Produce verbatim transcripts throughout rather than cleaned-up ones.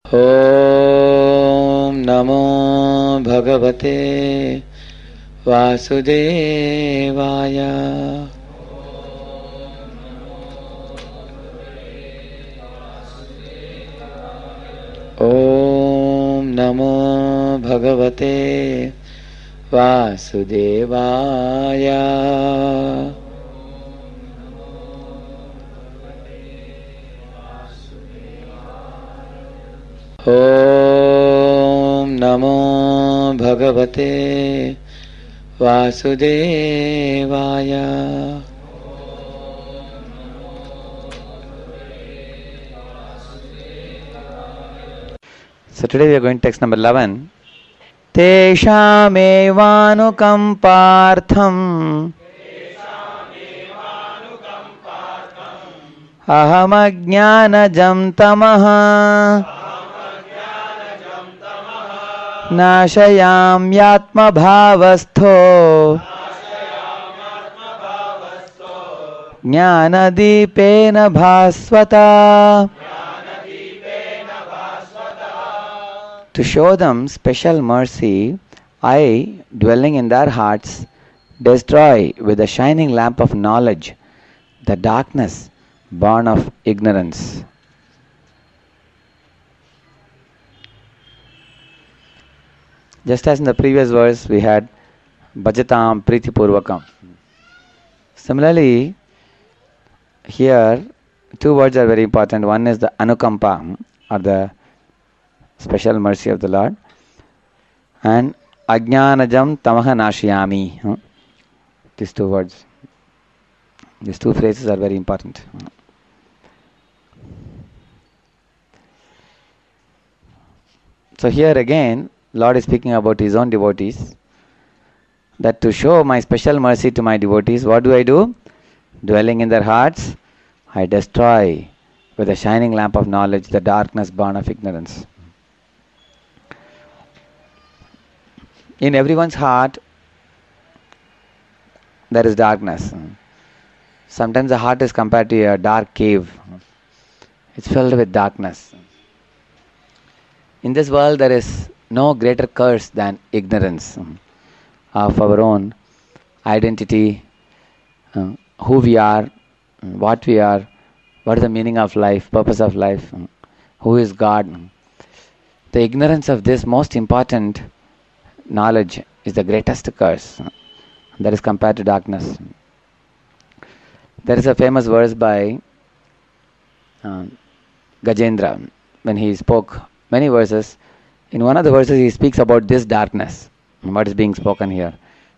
Om Namo Bhagavate Vasudevaya. Om Namo Bhagavate Vasudevaya. Om Namo Bhagavate Vasudevaya. So today we are going to text number eleven. Teshamevanukampartham ahamajnanajam tamaha nashayamyatma bhavastho jnanadipena bhasvata. To show them special mercy, I, dwelling in their hearts, destroy with the shining lamp of knowledge the darkness born of ignorance. Just as in the previous verse we had Bhajatam Priti Purvakam. Similarly, here two words are very important. One is the Anukampa, or the special mercy of the Lord, and Ajnanajam Tamaha Nashiyami. These two words, these two phrases are very important. So here again, Lord is speaking about His own devotees, that to show my special mercy to my devotees, what do I do? Dwelling in their hearts, I destroy with a shining lamp of knowledge the darkness born of ignorance. In everyone's heart, there is darkness. Sometimes the heart is compared to a dark cave. It's filled with darkness. In this world, there is no greater curse than ignorance of our own identity, uh, who we are, what we are, what is the meaning of life, purpose of life, who is God. The ignorance of this most important knowledge is the greatest curse that is compared to darkness. There is a famous verse by uh, Gajendra when he spoke many verses. In one of the verses he speaks about this darkness, what is being spoken here.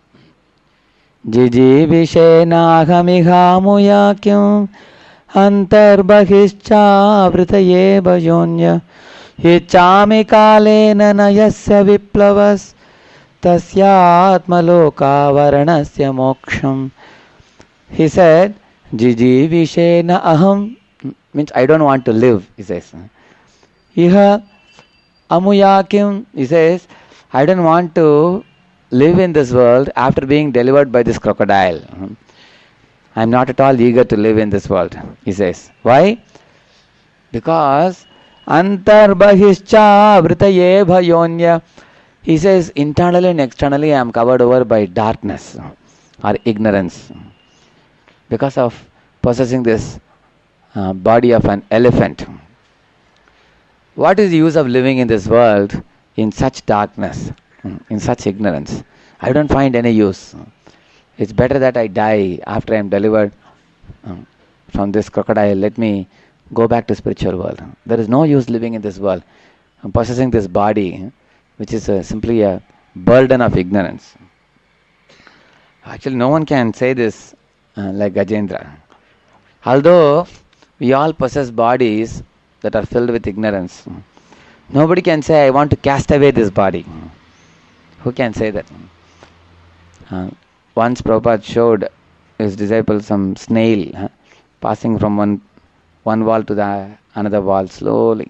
Jiji vishenahamiha kyum antarbhischa vritaye bhajonya hichami kalena nayasya viplavas tasya atmaloka varanasya moksham. He said, Jiji vishena aham, means I don't want to live, he says. Iha amuyakim, he says, I don't want to live in this world after being delivered by this crocodile. I am not at all eager to live in this world, he says. Why? Because antarbhischa vritaye bhayonya. He says, internally and externally I am covered over by darkness or ignorance because of possessing this uh, body of an elephant. What is the use of living in this world in such darkness, in such ignorance? I don't find any use. It's better that I die after I am delivered um, from this crocodile. Let me go back to spiritual world. There is no use living in this world. I'm possessing this body, which is a, simply a burden of ignorance. Actually, no one can say this uh, like Gajendra. Although we all possess bodies that are filled with ignorance, nobody can say, I want to cast away this body. Who can say that? Uh, once Prabhupada showed his disciples some snail huh, passing from one one wall to the another wall slowly.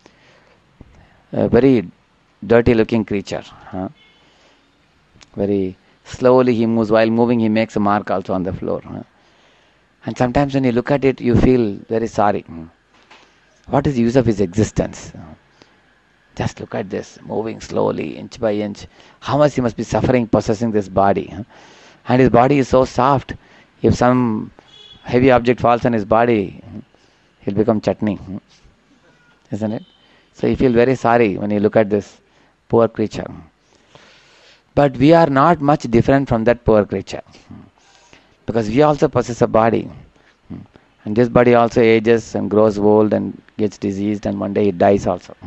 A very dirty looking creature. Huh? Very slowly he moves. While moving he makes a mark also on the floor. Huh? And sometimes when you look at it you feel very sorry. What is the use of his existence? Just look at this, moving slowly, inch by inch. How much he must be suffering possessing this body. Huh? And his body is so soft. If some heavy object falls on his body, he'll become chutney. Isn't it? So you feel very sorry when you look at this poor creature. But we are not much different from that poor creature. Because we also possess a body. And this body also ages and grows old and gets diseased, and one day it dies also.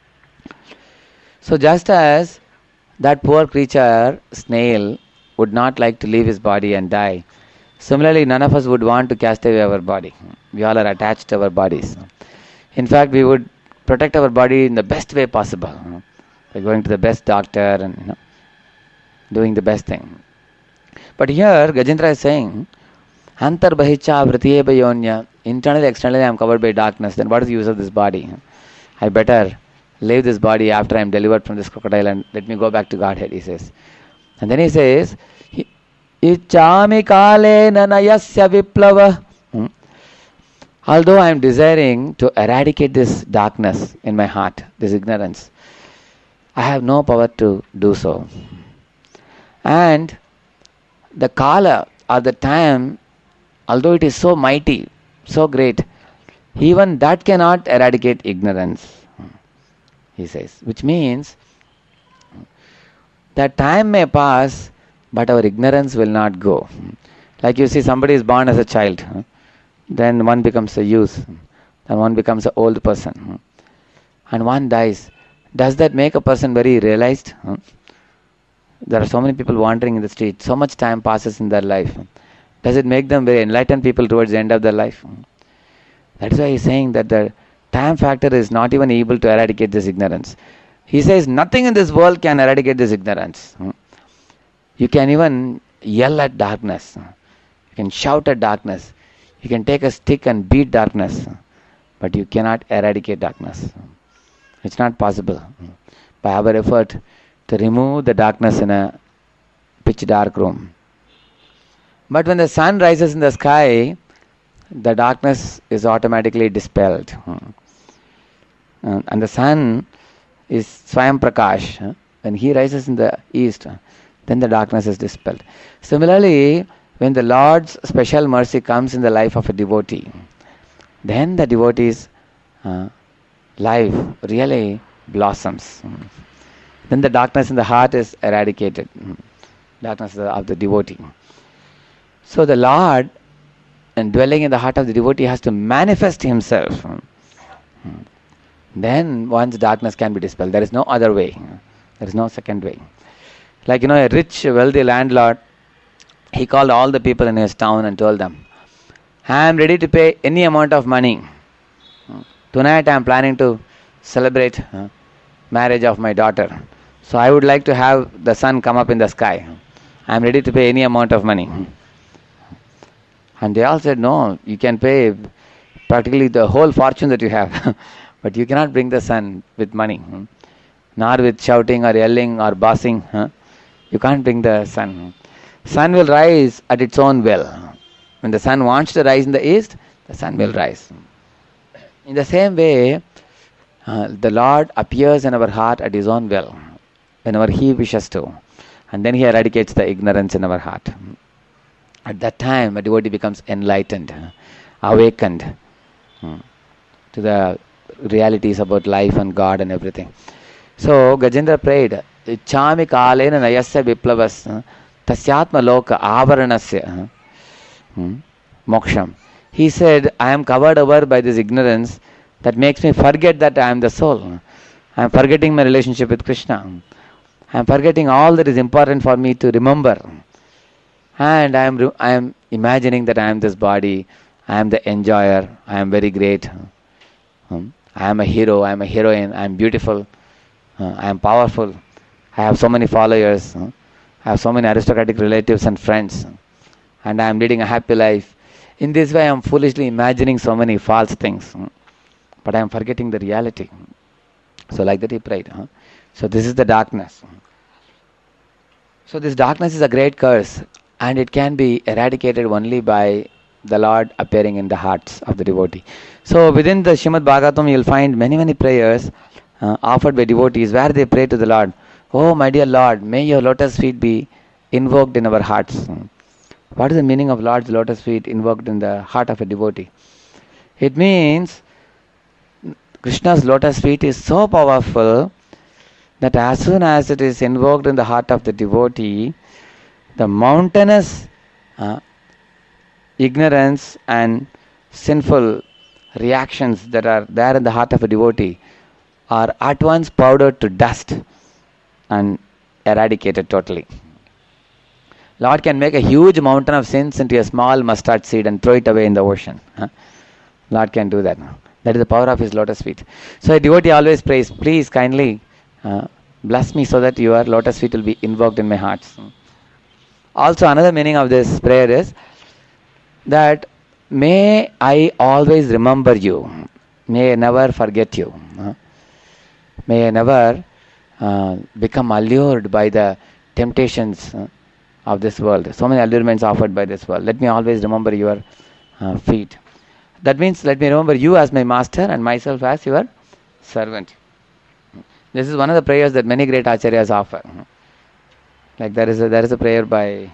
So just as that poor creature, snail, would not like to leave his body and die, similarly none of us would want to cast away our body. We all are attached to our bodies. In fact, we would protect our body in the best way possible. By going to the best doctor and you know, doing the best thing. But here Gajendra is saying, Antar bahicha vritiyeba yonya, internally, externally I am covered by darkness. Then what is the use of this body? I better leave this body after I am delivered from this crocodile and let me go back to Godhead, he says. And then he says, Ichami kale nanayasya viplava. Although I am desiring to eradicate this darkness in my heart, this ignorance, I have no power to do so. And the kala, or the time, although it is so mighty, so great, even that cannot eradicate ignorance, he says. Which means that time may pass, but our ignorance will not go. Like you see, somebody is born as a child, then one becomes a youth, then one becomes an old person, and one dies. Does that make a person very realized? There are so many people wandering in the street, so much time passes in their life. Does it make them very enlightened people towards the end of their life? That is why he is saying that the time factor is not even able to eradicate this ignorance. He says nothing in this world can eradicate this ignorance. You can even yell at darkness. You can shout at darkness. You can take a stick and beat darkness. But you cannot eradicate darkness. It's not possible. By our effort to remove the darkness in a pitch dark room. But when the sun rises in the sky, the darkness is automatically dispelled. And the sun is Swayam Prakash. When he rises in the east, then the darkness is dispelled. Similarly, when the Lord's special mercy comes in the life of a devotee, then the devotee's uh, life really blossoms. Then the darkness in the heart is eradicated. Darkness of the devotee. So the Lord, and dwelling in the heart of the devotee, has to manifest himself. Then one's darkness can be dispelled. There is no other way. There is no second way. Like, you know, a rich, wealthy landlord, he called all the people in his town and told them, I am ready to pay any amount of money. Tonight I am planning to celebrate uh, marriage of my daughter. So I would like to have the sun come up in the sky. I am ready to pay any amount of money. And they all said, no, you can pay practically the whole fortune that you have. But you cannot bring the sun with money. Nor with shouting or yelling or bossing. You can't bring the sun. Sun will rise at its own will. When the sun wants to rise in the east, the sun will rise. In the same way, uh, the Lord appears in our heart at His own will, whenever He wishes to. And then He eradicates the ignorance in our heart. At that time, a devotee becomes enlightened, awakened to the realities about life and God and everything. So, Gajendra prayed, Ichami kalena nayasya viplavas tasyatma loka avaranasya moksham. He said, I am covered over by this ignorance that makes me forget that I am the soul. I am forgetting my relationship with Krishna. I am forgetting all that is important for me to remember. And I am I am imagining that I am this body, I am the enjoyer, I am very great. I am a hero, I am a heroine, I am beautiful, I am powerful, I have so many followers, I have so many aristocratic relatives and friends, and I am leading a happy life. In this way I am foolishly imagining so many false things, but I am forgetting the reality. So like that he prayed. Huh? So this is the darkness. So this darkness is a great curse, and it can be eradicated only by the Lord appearing in the hearts of the devotee. So within the Srimad Bhagavatam you will find many many prayers uh, offered by devotees where they pray to the Lord, "Oh, my dear Lord, may your lotus feet be invoked in our hearts." What is the meaning of Lord's lotus feet invoked in the heart of a devotee? It means Krishna's lotus feet is so powerful that as soon as it is invoked in the heart of the devotee, the mountainous uh, ignorance and sinful reactions that are there in the heart of a devotee are at once powdered to dust and eradicated totally. Lord can make a huge mountain of sins into a small mustard seed and throw it away in the ocean. Huh? Lord can do that. That is the power of His lotus feet. So a devotee always prays, "Please kindly uh, bless me so that your lotus feet will be invoked in my heart." Also, another meaning of this prayer is that may I always remember you. May I never forget you. Huh? May I never uh, become allured by the temptations uh, of this world. So many allurements offered by this world. Let me always remember your uh, feet. That means let me remember you as my master and myself as your servant. This is one of the prayers that many great acharyas offer. Like there is a, there is a prayer by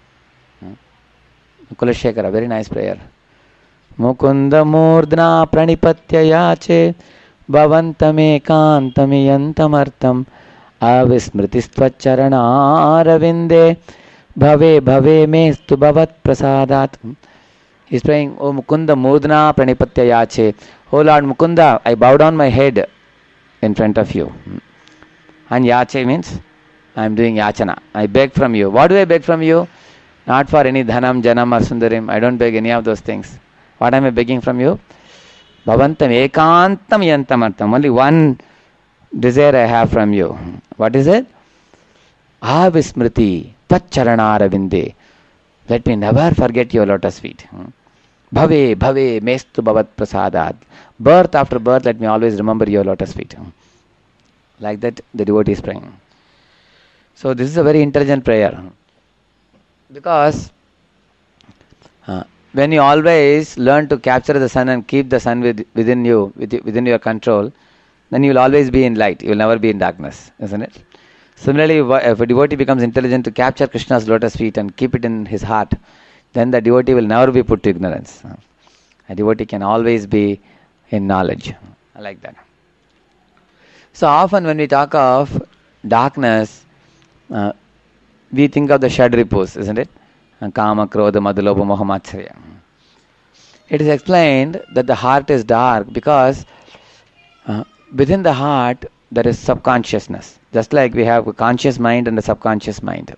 Kulashekara, a very nice prayer. Mukunda murdna pranipatya yache bhavantame kantamiyantamartam avismritistvacharana aravinde bhave bhave mestu bhavat prasadat. He's praying, "Oh Mukunda murdna pranipatya yache." Oh Lord Mukunda, I bow down my head in front of you. And yache means I am doing yachana. I beg from you. What do I beg from you? Not for any dhanam, janam or sundarim. I don't beg any of those things. What am I begging from you? Bhavantam ekantam yantamartam. Only one desire I have from you. What is it? Avismriti tvacharanāravinde. Let me never forget your lotus feet. Bhave bhave mestu bhavat prasadat. Birth after birth, let me always remember your lotus feet. Like that, the devotee is praying. So this is a very intelligent prayer. Because uh, when you always learn to capture the sun and keep the sun with, within you, with, within your control, then you will always be in light. You will never be in darkness, isn't it? Similarly, if a devotee becomes intelligent to capture Krishna's lotus feet and keep it in his heart, then the devotee will never be put to ignorance. A devotee can always be in knowledge. I like that. So often when we talk of darkness, uh, we think of the Shadripus, isn't it? Kama, Krodha, Madhulobha, Moha, Matcharya. It is explained that the heart is dark because uh, within the heart there is subconsciousness. Just like we have a conscious mind and a subconscious mind.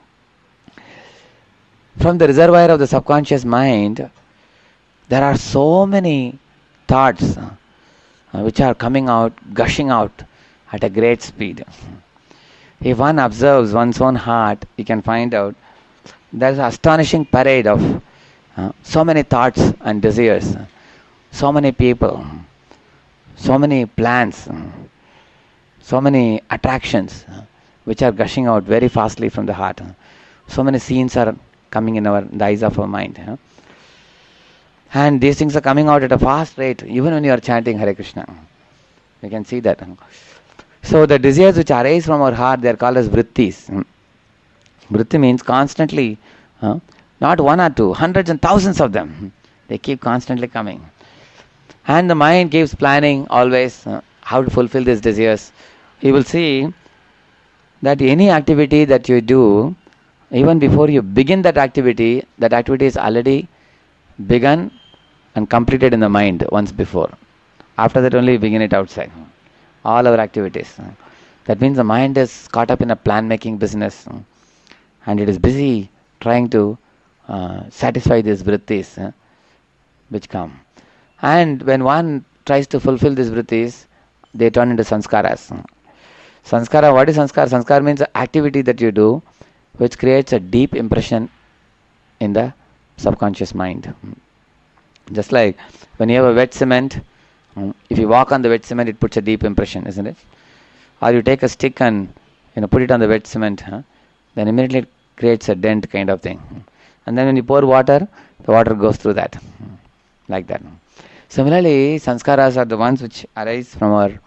From the reservoir of the subconscious mind, there are so many thoughts uh, which are coming out, gushing out at a great speed. If one observes one's own heart, he can find out there's an astonishing parade of uh, so many thoughts and desires, so many people, so many plans, so many attractions which are gushing out very fastly from the heart. So many scenes are coming in our in the eyes of our mind. And these things are coming out at a fast rate, even when you are chanting Hare Krishna. You can see that. So the desires which arise from our heart, they are called as vrittis. Vritti means constantly, uh, not one or two, hundreds and thousands of them. They keep constantly coming. And the mind keeps planning always uh, how to fulfill these desires. You will see that any activity that you do, even before you begin that activity, that activity is already begun and completed in the mind once before. After that only we begin it outside. All our activities. That means the mind is caught up in a plan-making business and it is busy trying to uh, satisfy these vrittis uh, which come. And when one tries to fulfill these vrittis, they turn into sanskaras. Sanskara, what is sanskara? Sanskara means the activity that you do which creates a deep impression in the subconscious mind. Just like when you have a wet cement, if you walk on the wet cement, it puts a deep impression, isn't it? Or you take a stick and you know put it on the wet cement, huh? Then immediately it creates a dent kind of thing. And then when you pour water, the water goes through that, like that. Similarly, sanskaras are the ones which arise from our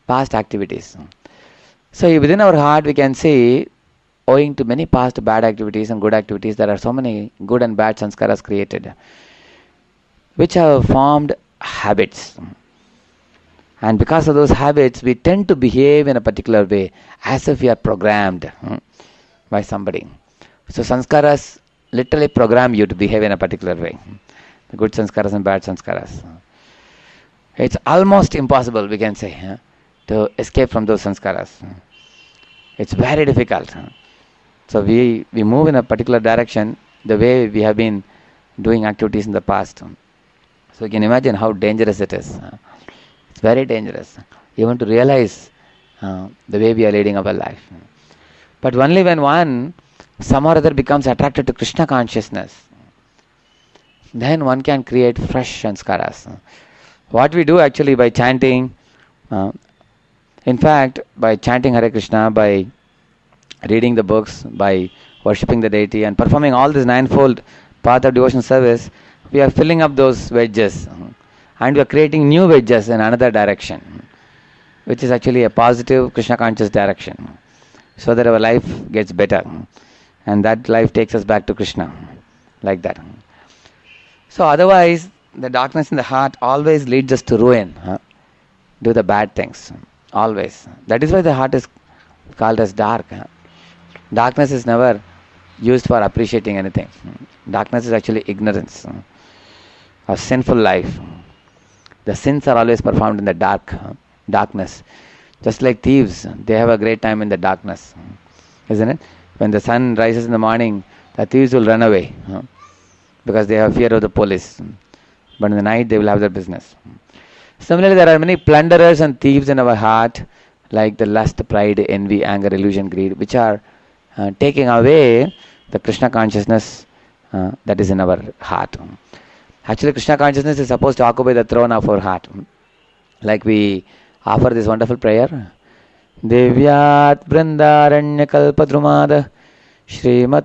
past activities. So within our heart we can see, owing to many past bad activities and good activities, there are so many good and bad sanskaras created, which have formed habits. And because of those habits, we tend to behave in a particular way, as if we are programmed hmm, by somebody. So sanskaras literally program you to behave in a particular way. The good sanskaras and bad sanskaras. It's almost impossible, we can say, huh, to escape from those sanskaras. It's very difficult. Huh. So we, we move in a particular direction the way we have been doing activities in the past. So you can imagine how dangerous it is. It's very dangerous, even to realize uh, the way we are leading our life. But only when one, some or other, becomes attracted to Krishna consciousness, then one can create fresh sanskaras. What we do actually by chanting, uh, in fact, by chanting Hare Krishna, by reading the books, by worshipping the deity and performing all this ninefold path of devotion service, we are filling up those wedges and we are creating new wedges in another direction, which is actually a positive Krishna conscious direction, so that our life gets better and that life takes us back to Krishna, like that. So otherwise, the darkness in the heart always leads us to ruin, huh? Do the bad things, always. That is why the heart is called as dark. Huh? Darkness is never used for appreciating anything. Darkness is actually ignorance, a sinful life. The sins are always performed in the dark, darkness. Just like thieves, they have a great time in the darkness, isn't it? When the sun rises in the morning, the thieves will run away because they have fear of the police. But in the night, they will have their business. Similarly, there are many plunderers and thieves in our heart, like the lust, pride, envy, anger, illusion, greed, which are uh, taking away the Krishna consciousness uh, that is in our heart. Actually, Krishna consciousness is supposed to occupy the throne of our heart. Like we offer this wonderful prayer. Devyat Vrindaranya Kalpadrumada Shrimat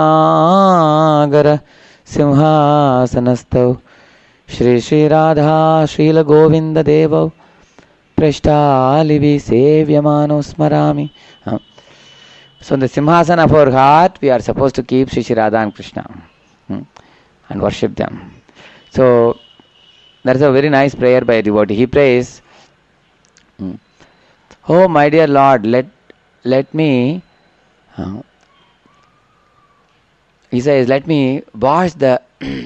Ratnagara Simhasanastav Shri Shri Radha Srila Govinda Devav Prashtalivi Sevyamano Smarami. So in the Simhasana of our heart, we are supposed to keep Shri Shri Radha and Krishna hmm, and worship them. So there is a very nice prayer by a devotee. He prays, hmm, "Oh my dear Lord, let let me," uh, he says, "let me wash the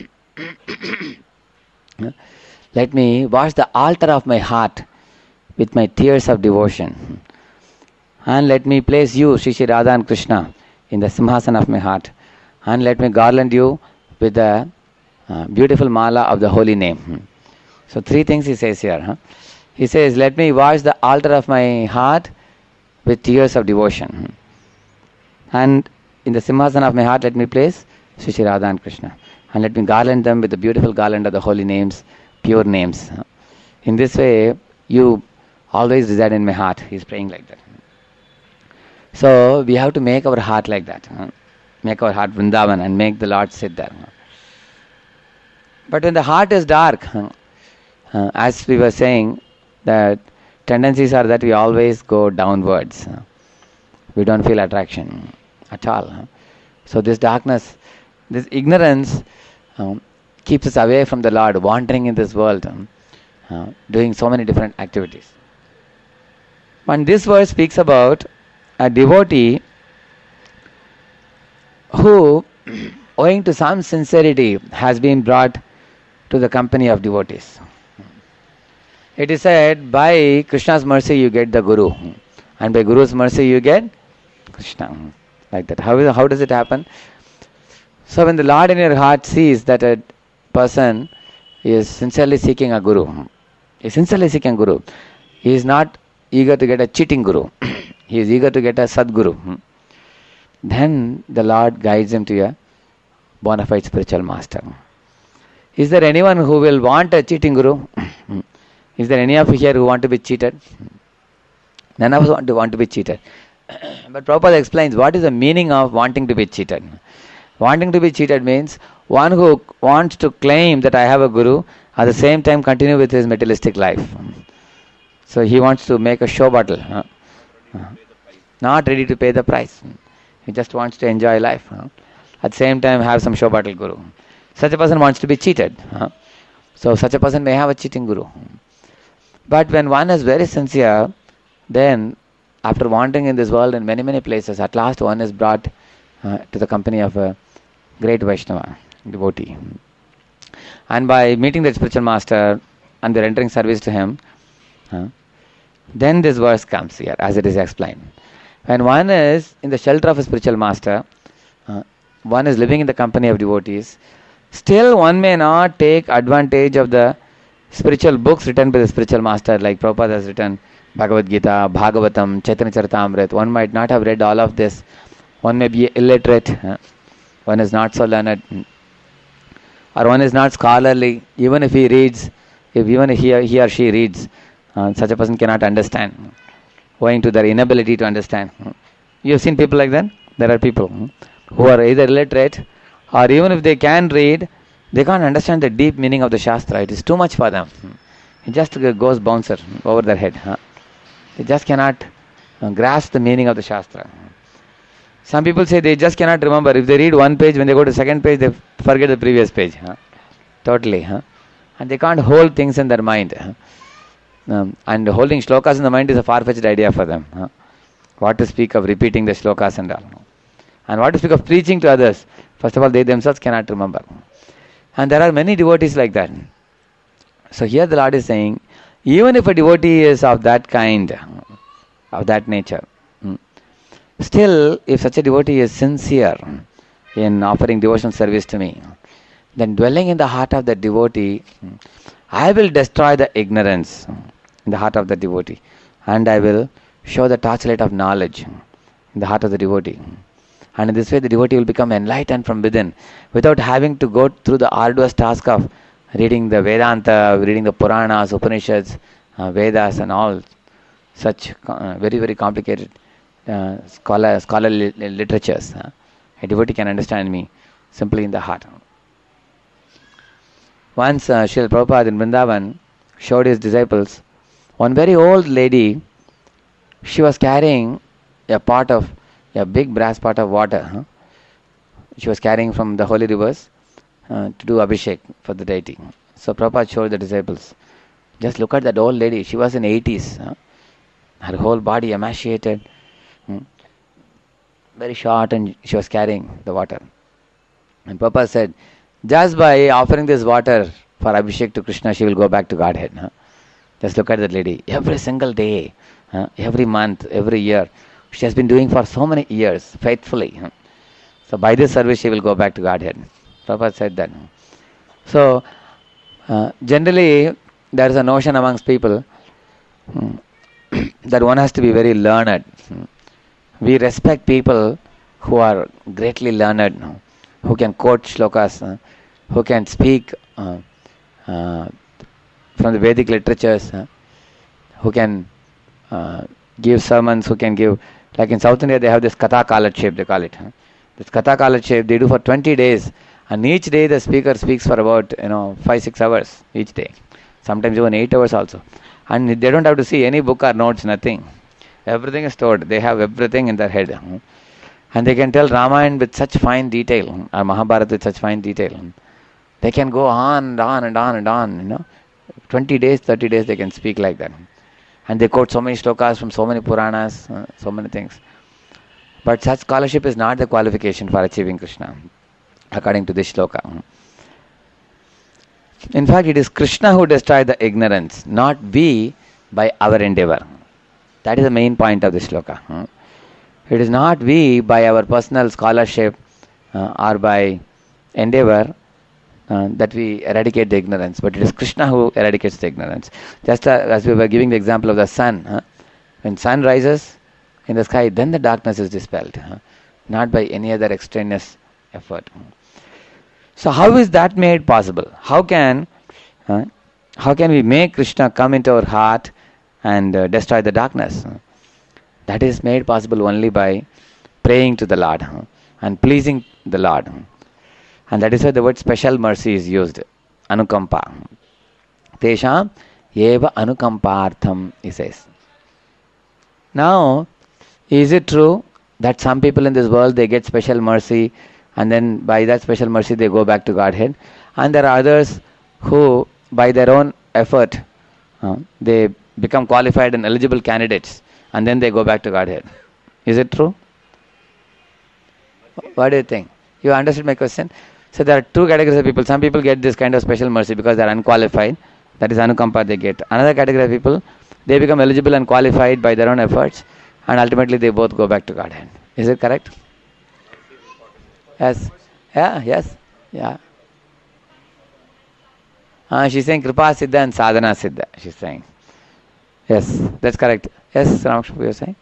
let me wash the altar of my heart with my tears of devotion. And let me place you, Shri Shri Radha and Krishna, in the Simhasana of my heart. And let me garland you with the uh, beautiful mala of the holy name." So three things he says here. Huh? He says, let me wash the altar of my heart with tears of devotion. And in the Simhasana of my heart, let me place Shri Shri Radha and Krishna. And let me garland them with the beautiful garland of the holy names, pure names. In this way, you always reside in my heart. He is praying like that. So we have to make our heart like that. Huh? Make our heart Vrindavan and make the Lord sit there. Huh? But when the heart is dark, huh, uh, as we were saying, the tendencies are that we always go downwards. Huh? We don't feel attraction at all. Huh? So this darkness, this ignorance um, keeps us away from the Lord, wandering in this world, um, uh, doing so many different activities. And this verse speaks about a devotee who, owing to some sincerity, has been brought to the company of devotees. It is said, by Krishna's mercy you get the Guru, and by Guru's mercy you get Krishna. Like that. How, is, how does it happen? So when the Lord in your heart sees that a person is sincerely seeking a Guru, he is sincerely seeking a Guru, he is not eager to get a cheating Guru, he is eager to get a Sadguru, then the Lord guides him to a bona fide spiritual master. Is there anyone who will want a cheating Guru? Is there any of you here who want to be cheated? None of us want to, want to be cheated. But Prabhupada explains what is the meaning of wanting to be cheated. Wanting to be cheated means one who wants to claim that I have a Guru, at the same time continue with his materialistic life. So he wants to make a show bottle. Huh? Uh, Not ready to pay the price. He just wants to enjoy life. Huh? At the same time, have some show bottle guru. Such a person wants to be cheated. Huh? So such a person may have a cheating guru. But when one is very sincere, then after wandering in this world in many, many places, at last one is brought uh, to the company of a great Vaishnava, devotee. And by meeting the spiritual master and rendering service to him, uh, then this verse comes here, as it is explained. When one is in the shelter of a spiritual master, uh, one is living in the company of devotees, still one may not take advantage of the spiritual books written by the spiritual master, like Prabhupada has written Bhagavad Gita, Bhagavatam, Chaitanya Charitamrita. One might not have read all of this. One may be illiterate. Uh, one is not so learned. Or one is not scholarly. Even if he reads, if even he or, he or she reads, uh, such a person cannot understand, owing to their inability to understand. You have seen people like that? There are people who are either illiterate, or even if they can read, they can't understand the deep meaning of the Shastra. It is too much for them. It just goes bouncer over their head. They just cannot grasp the meaning of the Shastra. Some people say they just cannot remember. If they read one page, when they go to the second page, they forget the previous page. Totally. And they can't hold things in their mind. Um, and holding shlokas in the mind is a far-fetched idea for them. Huh? What to speak of repeating the shlokas and all. And what to speak of preaching to others. First of all, they themselves cannot remember. And there are many devotees like that. So here the Lord is saying, even if a devotee is of that kind, of that nature, still, if such a devotee is sincere in offering devotional service to me, then dwelling in the heart of the devotee, I will destroy the ignorance in the heart of the devotee, and I will show the torchlight of knowledge in the heart of the devotee. And in this way the devotee will become enlightened from within, without having to go through the arduous task of reading the Vedanta, reading the Puranas, Upanishads, uh, Vedas and all such uh, very very complicated uh, scholar, scholarly literatures. Uh. A devotee can understand me simply in the heart. Once uh, Srila Prabhupada in Vrindavan showed his disciples one very old lady. She was carrying a pot of, a big brass pot of water. Huh? She was carrying from the holy rivers uh, to do abhishek for the deity. So Prabhupada showed the disciples, just look at that old lady. She was in eighties. Huh? Her whole body emaciated, hmm? very short, and she was carrying the water. And Prabhupada said, just by offering this water for abhishek to Krishna, she will go back to Godhead. Huh? Just look at that lady. Every single day, huh? every month, every year, she has been doing for so many years, faithfully. Huh? So by this service, she will go back to Godhead. Prabhupada said that. So, uh, generally, there is a notion amongst people hmm, that one has to be very learned. Hmm. We respect people who are greatly learned, who can quote shlokas, uh, who can speak uh, uh, from the Vedic literatures, uh, who can uh, give sermons, who can give, like in South India they have this Katha Kalatshep, they call it. Huh? This Katha Kalatshep they do for twenty days, and each day the speaker speaks for about, you know, five six hours each day, sometimes even eight hours also. And they don't have to see any book or notes, nothing. Everything is stored. They have everything in their head. Huh? And they can tell Ramayana with such fine detail, or Mahabharata with such fine detail. They can go on and on and on and on, you know. twenty days, thirty days they can speak like that. And they quote so many shlokas from so many Puranas, uh, so many things. But such scholarship is not the qualification for achieving Krishna, according to this shloka. In fact, it is Krishna who destroyed the ignorance, not we by our endeavor. That is the main point of this shloka. It is not we by our personal scholarship uh, or by endeavor uh, that we eradicate the ignorance, but it is Krishna who eradicates the ignorance. Just uh, as we were giving the example of the sun, huh? When sun rises in the sky, then the darkness is dispelled, huh? Not by any other extraneous effort. So how is that made possible? How can uh, how can we make Krishna come into our heart and uh, destroy the darkness? That is made possible only by praying to the Lord huh? and pleasing the Lord. And that is why the word special mercy is used. Anukampa. Tesham eva anukampartham, he says. Now, is it true that some people in this world, they get special mercy, and then by that special mercy they go back to Godhead? And there are others who, by their own effort, uh, they become qualified and eligible candidates, and then they go back to Godhead. Is it true? What do you think? You understood my question? So there are two categories of people. Some people get this kind of special mercy because they are unqualified. That is anukampa they get. Another category of people, they become eligible and qualified by their own efforts, and ultimately they both go back to Godhead. Is it correct? Yes. Yeah, yes. Yeah. Uh, she's saying Kripa Siddha and Sadhana Siddha. She's saying. Yes, that's correct. Yes, Ramakrishna, you are saying?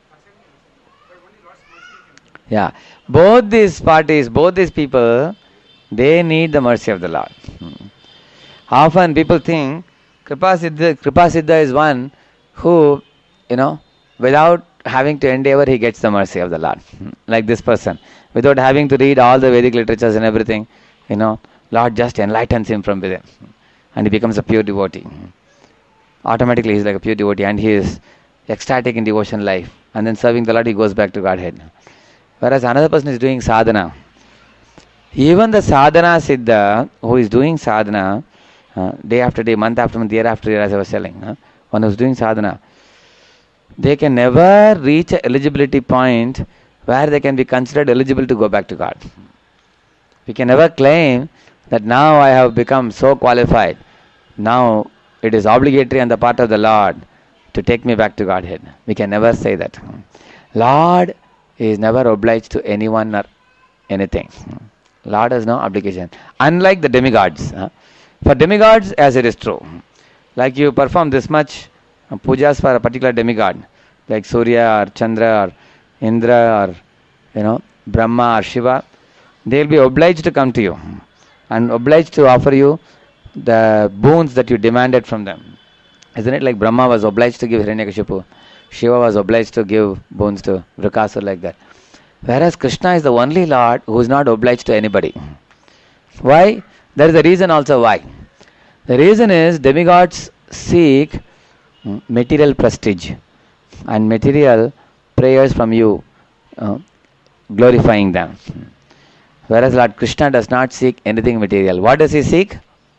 Yeah. Both these parties, both these people, they need the mercy of the Lord. Hmm. Often people think Kripa Siddha, Kripa Siddha is one who, you know, without having to endeavor, he gets the mercy of the Lord. Hmm. Like this person. Without having to read all the Vedic literatures and everything, you know, Lord just enlightens him from within. And he becomes a pure devotee. Automatically he is like a pure devotee, and he is ecstatic in devotion life. And then serving the Lord, he goes back to Godhead. Whereas another person is doing sadhana. Even the sadhana siddha, who is doing sadhana, uh, day after day, month after month, year after year, as I was telling, uh, one who is doing sadhana, they can never reach an eligibility point where they can be considered eligible to go back to God. We can never claim that now I have become so qualified. Now it is obligatory on the part of the Lord to take me back to Godhead. We can never say that. Lord is never obliged to anyone or anything. Lord has no obligation. Unlike the demigods. For demigods, as it is true, like you perform this much pujas for a particular demigod, like Surya or Chandra or Indra or, you know, Brahma or Shiva, they will be obliged to come to you and obliged to offer you the boons that you demanded from them. Isn't it like Brahma was obliged to give Hiranyakashipu, Shiva was obliged to give boons to Vrikasur, like that. Whereas Krishna is the only Lord who is not obliged to anybody. Why? There is a reason also why. The reason is demigods seek material prestige and material prayers from you, uh, glorifying them. Whereas Lord Krishna does not seek anything material. What does he seek?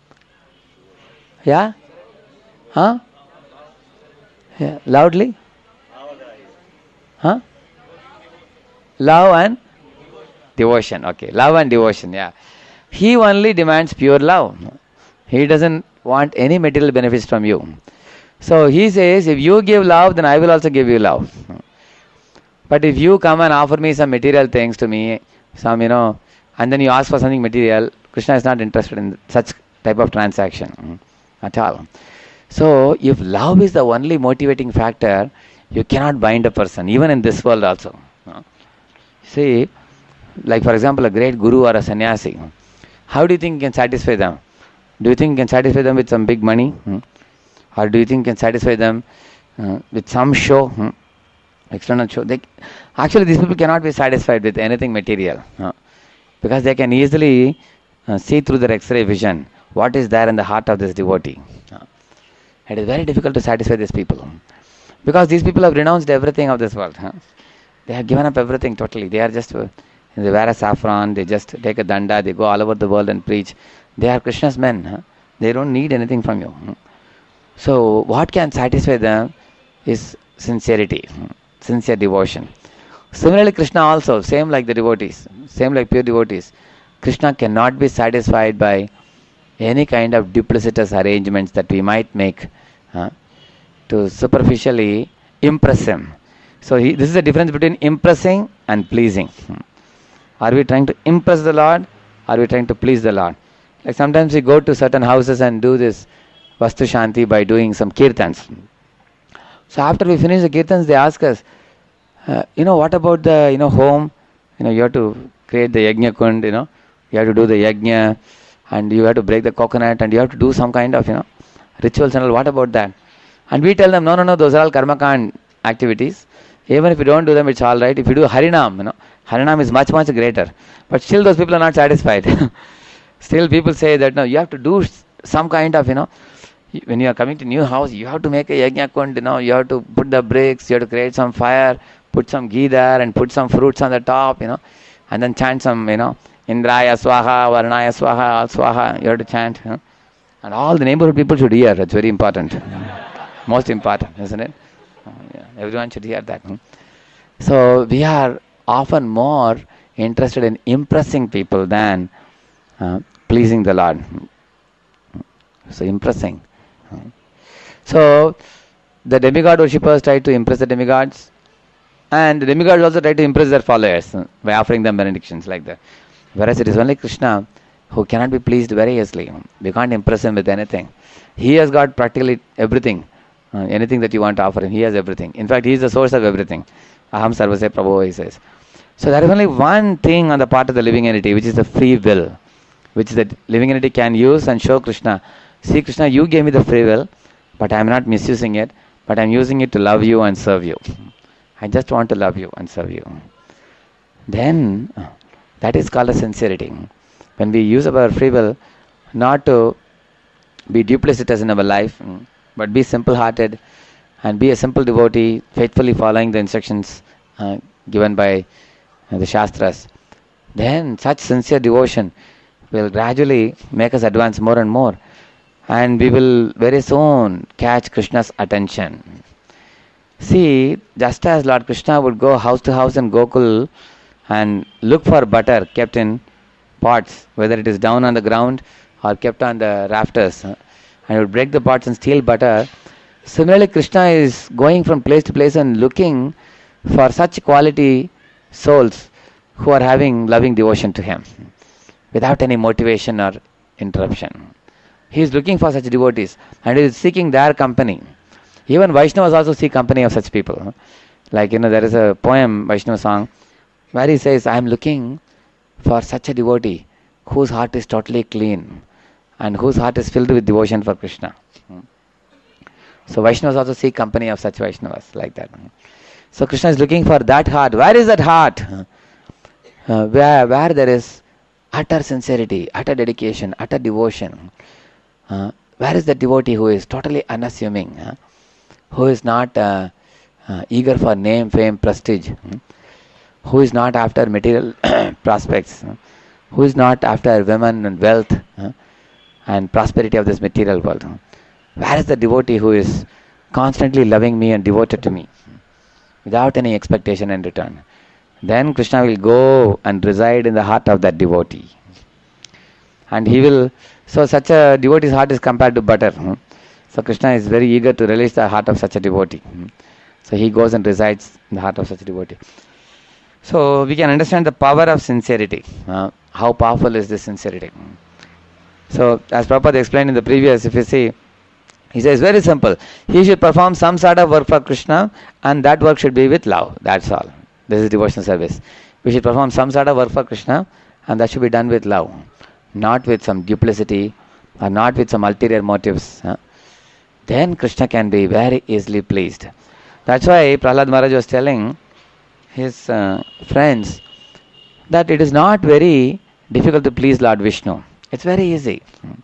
Yeah? Huh? Yeah. Loudly? Huh? Love and devotion. Okay. Love and devotion. Yeah. He only demands pure love. He doesn't want any material benefits from you. So he says, if you give love, then I will also give you love. But if you come and offer me some material things to me, some, you know, and then you ask for something material, Krishna is not interested in such type of transaction at all. So if love is the only motivating factor, you cannot bind a person, even in this world also. See, like for example, a great guru or a sannyasi, how do you think you can satisfy them? Do you think you can satisfy them with some big money? Hmm? Or do you think you can satisfy them uh, with some show? Hmm? External show? They, actually, these people cannot be satisfied with anything material. Uh, because they can easily uh, see through their X-ray vision what is there in the heart of this devotee. Uh, it is very difficult to satisfy these people. Because these people have renounced everything of this world. Huh? They have given up everything totally. They are just, uh, they wear a saffron, they just take a danda, they go all over the world and preach. They are Krishna's men. Huh? They don't need anything from you. Huh? So what can satisfy them is sincerity, sincere devotion. Similarly, Krishna also, same like the devotees, same like pure devotees. Krishna cannot be satisfied by any kind of duplicitous arrangements that we might make huh, to superficially impress him. So he, this is the difference between impressing and pleasing. Are we trying to impress the Lord? Are we trying to please the Lord? Like sometimes we go to certain houses and do this Vastu Shanti by doing some kirtans. So after we finish the kirtans, they ask us, uh, you know, what about the, you know, home? You know, you have to create the yajna kund, you know, you have to do the yajna, and you have to break the coconut, and you have to do some kind of, you know, rituals and all. What about that? And we tell them, no, no, no, those are all karma kand activities. Even if you don't do them, it's all right. If you do Harinam, you know, Harinam is much, much greater. But still those people are not satisfied. Still people say that, no, you have to do some kind of, you know, When you are coming to new house, you have to make a yajna kund, you know, you have to put the bricks, you have to create some fire, put some ghee there and put some fruits on the top, you know, and then chant some, you know, Indraya Swaha, Varnaya Swaha, Swaha, you have to chant, you know, and all the neighborhood people should hear. It's very important. Most important, isn't it? Uh, yeah, everyone should hear that. Hmm? So we are often more interested in impressing people than uh, pleasing the Lord. So impressing. So the demigod worshippers try to impress the demigods, and the demigods also try to impress their followers uh, by offering them benedictions like that. Whereas it is only Krishna who cannot be pleased very easily. We can't impress him with anything. He has got practically everything. Uh, anything that you want to offer him, he has everything. In fact, he is the source of everything. Aham sarvasya prabhu, he says. So there is only one thing on the part of the living entity, which is the free will, which the living entity can use and show Krishna. See, Krishna, you gave me the free will, but I am not misusing it, but I am using it to love you and serve you. I just want to love you and serve you. Then, that is called a sincerity. When we use our free will not to be duplicitous in our life, but be simple-hearted and be a simple devotee, faithfully following the instructions uh, given by uh, the Shastras, then such sincere devotion will gradually make us advance more and more, and we will very soon catch Krishna's attention. See, just as Lord Krishna would go house to house in Gokul and look for butter kept in pots, whether it is down on the ground or kept on the rafters, and he would break the pots and steal butter. Similarly, Krishna is going from place to place and looking for such quality souls who are having loving devotion to him without any motivation or interruption. He is looking for such devotees and he is seeking their company. Even Vaishnavas also seek company of such people. Like, you know, there is a poem, Vaishnava song, where he says, I am looking for such a devotee whose heart is totally clean and whose heart is filled with devotion for Krishna. So Vaishnavas also seek company of such Vaishnavas like that. So Krishna is looking for that heart. Where is that heart? Uh, where, where there is utter sincerity, utter dedication, utter devotion. Uh, where is the devotee who is totally unassuming, uh, who is not uh, uh, eager for name, fame, prestige, uh, who is not after material prospects, uh, who is not after women and wealth uh, and prosperity of this material world. Uh. Where is the devotee who is constantly loving me and devoted to me without any expectation in return? Then Krishna will go and reside in the heart of that devotee. And he will, so such a devotee's heart is compared to butter. So Krishna is very eager to release the heart of such a devotee. So he goes and resides in the heart of such a devotee. So we can understand the power of sincerity. Uh, how powerful is this sincerity? So as Prabhupada explained in the previous, if you see, he says very simple. He should perform some sort of work for Krishna and that work should be with love. That's all. This is devotional service. We should perform some sort of work for Krishna and that should be done with love. Not with some duplicity or not with some ulterior motives. Huh? Then Krishna can be very easily pleased. That's why Prahlad Maharaj was telling his uh, friends that it is not very difficult to please Lord Vishnu. It's very easy.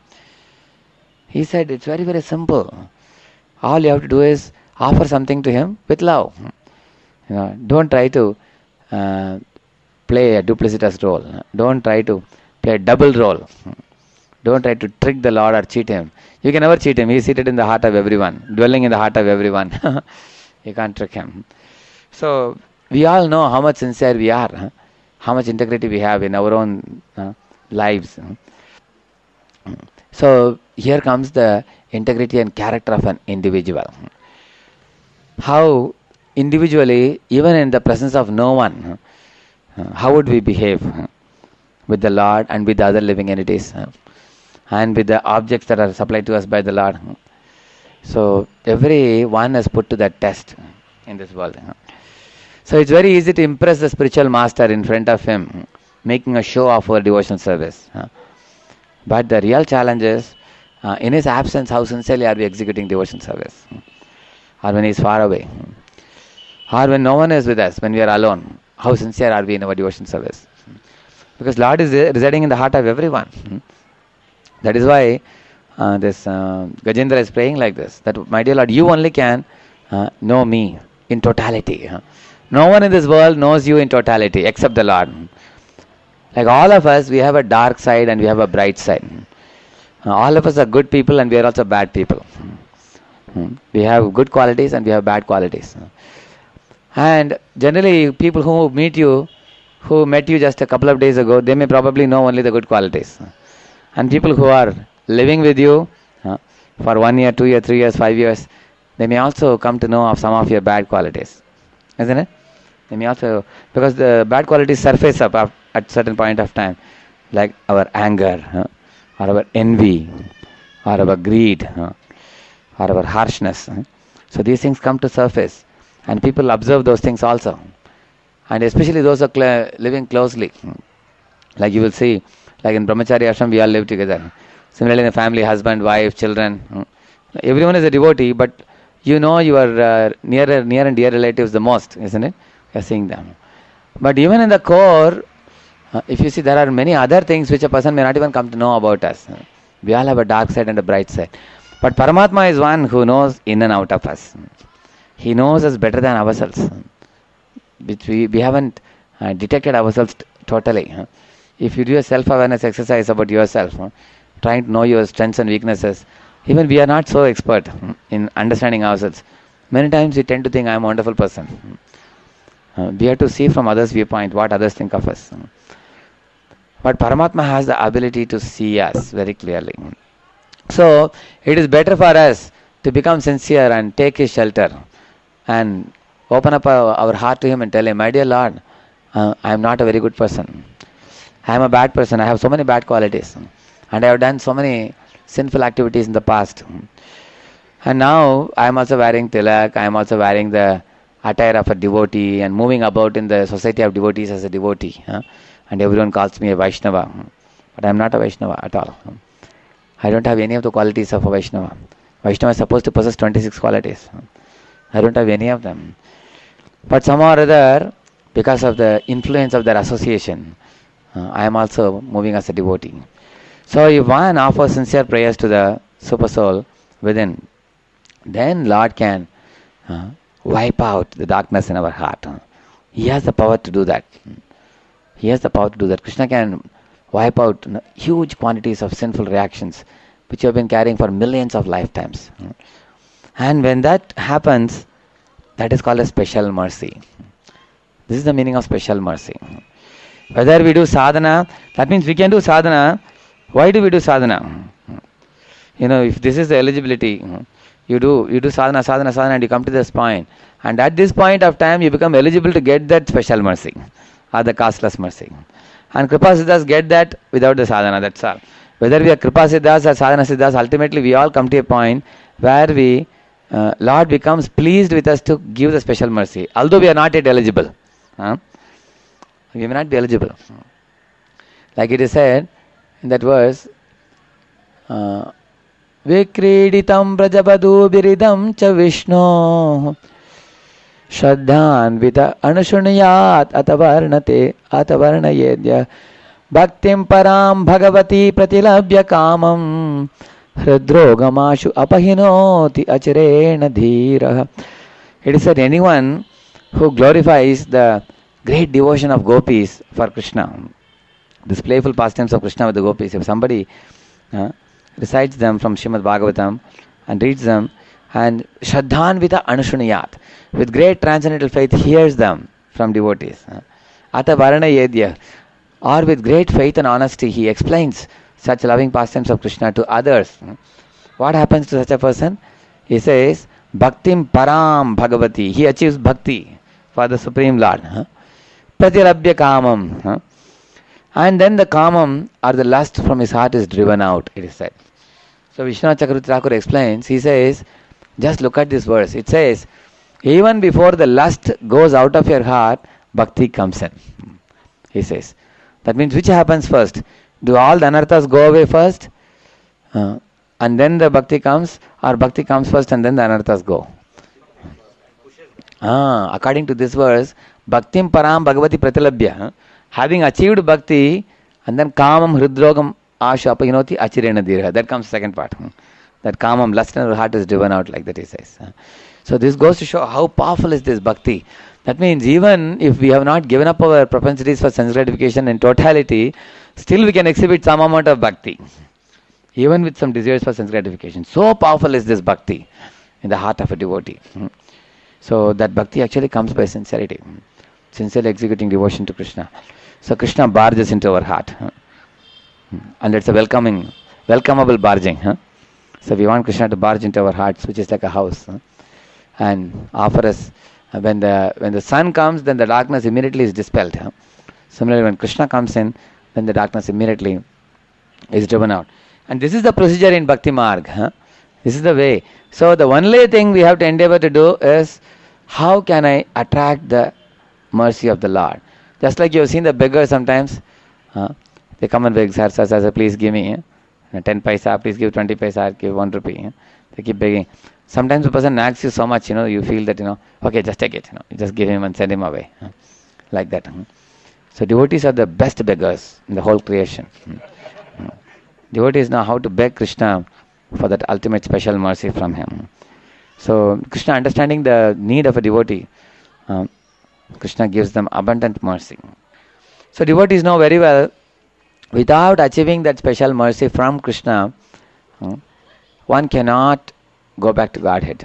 He said it's very, very simple. All you have to do is offer something to him with love. You know, don't try to uh, play a duplicitous role. Don't try to play a double role. Don't try to trick the Lord or cheat him. You can never cheat him. He is seated in the heart of everyone, dwelling in the heart of everyone. You can't trick him. So we all know how much sincere we are, huh? How much integrity we have in our own uh, lives. Huh? So here comes the integrity and character of an individual. How individually, even in the presence of no one, uh, how would we behave uh, with the Lord and with the other living entities uh, and with the objects that are supplied to us by the Lord. So every one is put to that test in this world. Uh. So it's very easy to impress the spiritual master in front of him, making a show of our devotional service. Uh. But the real challenge is, uh, in his absence, how sincerely are we executing devotion service? Or when he is far away? Or when no one is with us, when we are alone, how sincere are we in our devotion service? Because Lord is residing in the heart of everyone. That is why uh, this uh, Gajendra is praying like this, that my dear Lord, you only can uh, know me in totality. Huh? No one in this world knows you in totality except the Lord. Like all of us, we have a dark side and we have a bright side. Uh, all of us are good people and we are also bad people. Hmm. We have good qualities and we have bad qualities. And generally, people who meet you, who met you just a couple of days ago, they may probably know only the good qualities. And people who are living with you uh, for one year, two years, three years, five years, they may also come to know of some of your bad qualities. Isn't it? They may also, because the bad qualities surface up at certain point of time, like our anger, uh, or our envy, or our greed, uh, or our harshness. Uh. So these things come to surface. And people observe those things also. And especially those who are cl- living closely. Like you will see, like in Brahmachari Ashram, we all live together. Similarly in a family, husband, wife, children. Everyone is a devotee, but you know your uh, near, near and dear relatives the most, isn't it? You are seeing them. But even in the core, uh, if you see, there are many other things which a person may not even come to know about us. We all have a dark side and a bright side. But Paramatma is one who knows in and out of us. He knows us better than ourselves, which we, we haven't uh, detected ourselves t- totally. Huh? If you do a self-awareness exercise about yourself, huh? trying to know your strengths and weaknesses, even we are not so expert huh? in understanding ourselves. Many times we tend to think I am a wonderful person. Uh, we have to see from others' viewpoint what others think of us. But Paramatma has the ability to see us very clearly. So it is better for us to become sincere and take his shelter and open up our, our heart to him and tell him, my dear Lord, uh, I am not a very good person. I am a bad person. I have so many bad qualities. And I have done so many sinful activities in the past. And now I am also wearing tilak. I am also wearing the attire of a devotee and moving about in the society of devotees as a devotee. Huh? And everyone calls me a Vaishnava. But I am not a Vaishnava at all. I don't have any of the qualities of a Vaishnava. Vaishnava is supposed to possess twenty-six qualities. I don't have any of them. But somehow or other, because of the influence of their association, uh, I am also moving as a devotee. So if one offers sincere prayers to the Super Soul within, then Lord can uh, wipe out the darkness in our heart. He has the power to do that. He has the power to do that. Krishna can wipe out huge quantities of sinful reactions which you have been carrying for millions of lifetimes. And when that happens, that is called a special mercy. This is the meaning of special mercy. Whether we do sadhana, that means we can do sadhana. Why do we do sadhana? You know, if this is the eligibility, you do you do sadhana, sadhana, sadhana, and you come to this point. And at this point of time, you become eligible to get that special mercy, or the costless mercy. And Kripa Siddhas get that without the sadhana, that's all. Whether we are Kripa Siddhas or Sadhana Siddhas, ultimately we all come to a point where we, uh, Lord becomes pleased with us to give the special mercy, although we are not yet eligible. Huh? We may not be eligible. Like it is said in that verse, uh, Vikriditam Brajabadu Biridam Cha Vishnu Shraddhan Vita Anushunayat Atavarnate Atavarnayedya Bhaktim Param Bhagavati Pratilabhya Kamam Hridrogamashu Apahinoti Acharena Dhira. It is said anyone who glorifies the great devotion of gopis for Krishna, this playful pastimes of Krishna with the gopis, if somebody uh, recites them from Srimad Bhagavatam and reads them, and Shraddhan Vita Anushunayat, with great transcendental faith hears them from devotees, uh, Ata Varana Yedya, or with great faith and honesty he explains such loving pastimes of Krishna to others. What happens to such a person? He says, Bhaktim Param Bhagavati, he achieves bhakti for the Supreme Lord. Huh? Pratilabhya Kamam. Huh? And then the Kamam, or the lust from his heart, is driven out, it is said. So Vishwanath Chakravarti Thakur explains, he says, just look at this verse. It says, even before the lust goes out of your heart, bhakti comes in. He says. That means which happens first? Do all the anarthas go away first? Uh, and then the bhakti comes, or bhakti comes first and then the anarthas go? Ah, according to this verse, Bhaktim Param Bhagavati Pratilabhya, having achieved bhakti, and then Kamam Hridrogam ashapinoti achirena dirha. That comes second part. That kamam, lust in our heart is driven out, like that he says. So this goes to show how powerful is this bhakti. That means even if we have not given up our propensities for sense gratification in totality, still we can exhibit some amount of bhakti. Even with some desires for sense gratification. So powerful is this bhakti in the heart of a devotee. So that bhakti actually comes by sincerity. Sincerely executing devotion to Krishna. So Krishna barges into our heart. And it's a welcoming, welcomeable barging. So we want Krishna to barge into our hearts, which is like a house. And offer us, when the when the sun comes, then the darkness immediately is dispelled. Similarly, when Krishna comes in, then the darkness immediately is driven out. And this is the procedure in Bhakti Marg. Huh? This is the way. So the only thing we have to endeavor to do is, how can I attract the mercy of the Lord? Just like you have seen the beggars sometimes. Huh? They come and beg, sir, sir, sir, sir, please give me uh, ten paisa, please give twenty paisa, give one rupee. Uh. They keep begging. Sometimes the person nags you so much, you know, you feel that, you know, okay, just take it. You know, you just give him and send him away. Uh, like that. Uh. So devotees are the best beggars in the whole creation. Uh. Devotees know how to beg Krishna for that ultimate special mercy from him. So Krishna, understanding the need of a devotee, uh, Krishna gives them abundant mercy. So devotees know very well, without achieving that special mercy from Krishna, uh, one cannot go back to Godhead.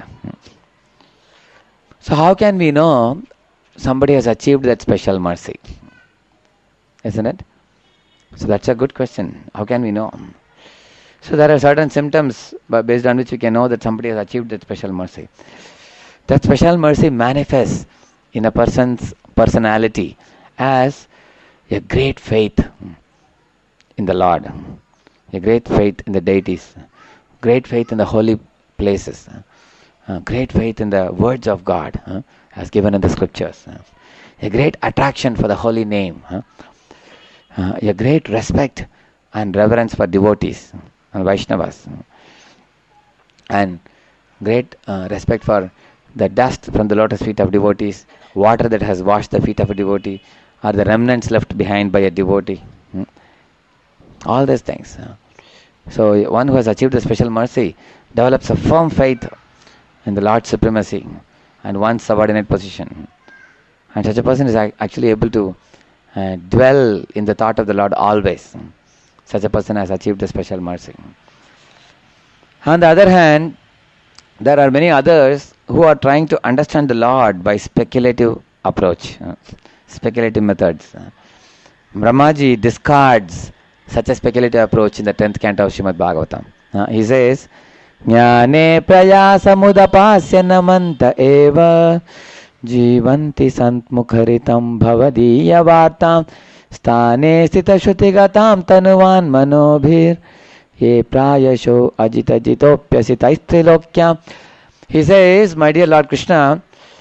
So how can we know somebody has achieved that special mercy? Isn't it? So that's a good question. How can we know? So there are certain symptoms based on which we can know that somebody has achieved that special mercy. That special mercy manifests in a person's personality as a great faith in the Lord, a great faith in the deities, great faith in the holy places, uh, great faith in the words of God, uh, as given in the scriptures, uh, a great attraction for the holy name, uh, uh, a great respect and reverence for devotees and Vaishnavas, uh, and great uh, respect for the dust from the lotus feet of devotees, water that has washed the feet of a devotee, or the remnants left behind by a devotee. Uh, all these things. Uh, so one who has achieved the special mercy develops a firm faith in the Lord's supremacy and one's subordinate position. And such a person is actually able to uh, dwell in the thought of the Lord always. Such a person has achieved the special mercy. On the other hand, there are many others who are trying to understand the Lord by speculative approach, uh, speculative methods. Uh, Brahmaji discards such a speculative approach in the tenth canto of Srimad Bhagavatam. Uh, he says, Jnane prayasamudapasya namanta eva jivanti santmukharitam bhavadiya vartam sthane sthita shutigatam tanuvan manobhir ye prayasho ajita jitopyasita istrilokyam. He says, my dear Lord Krishna,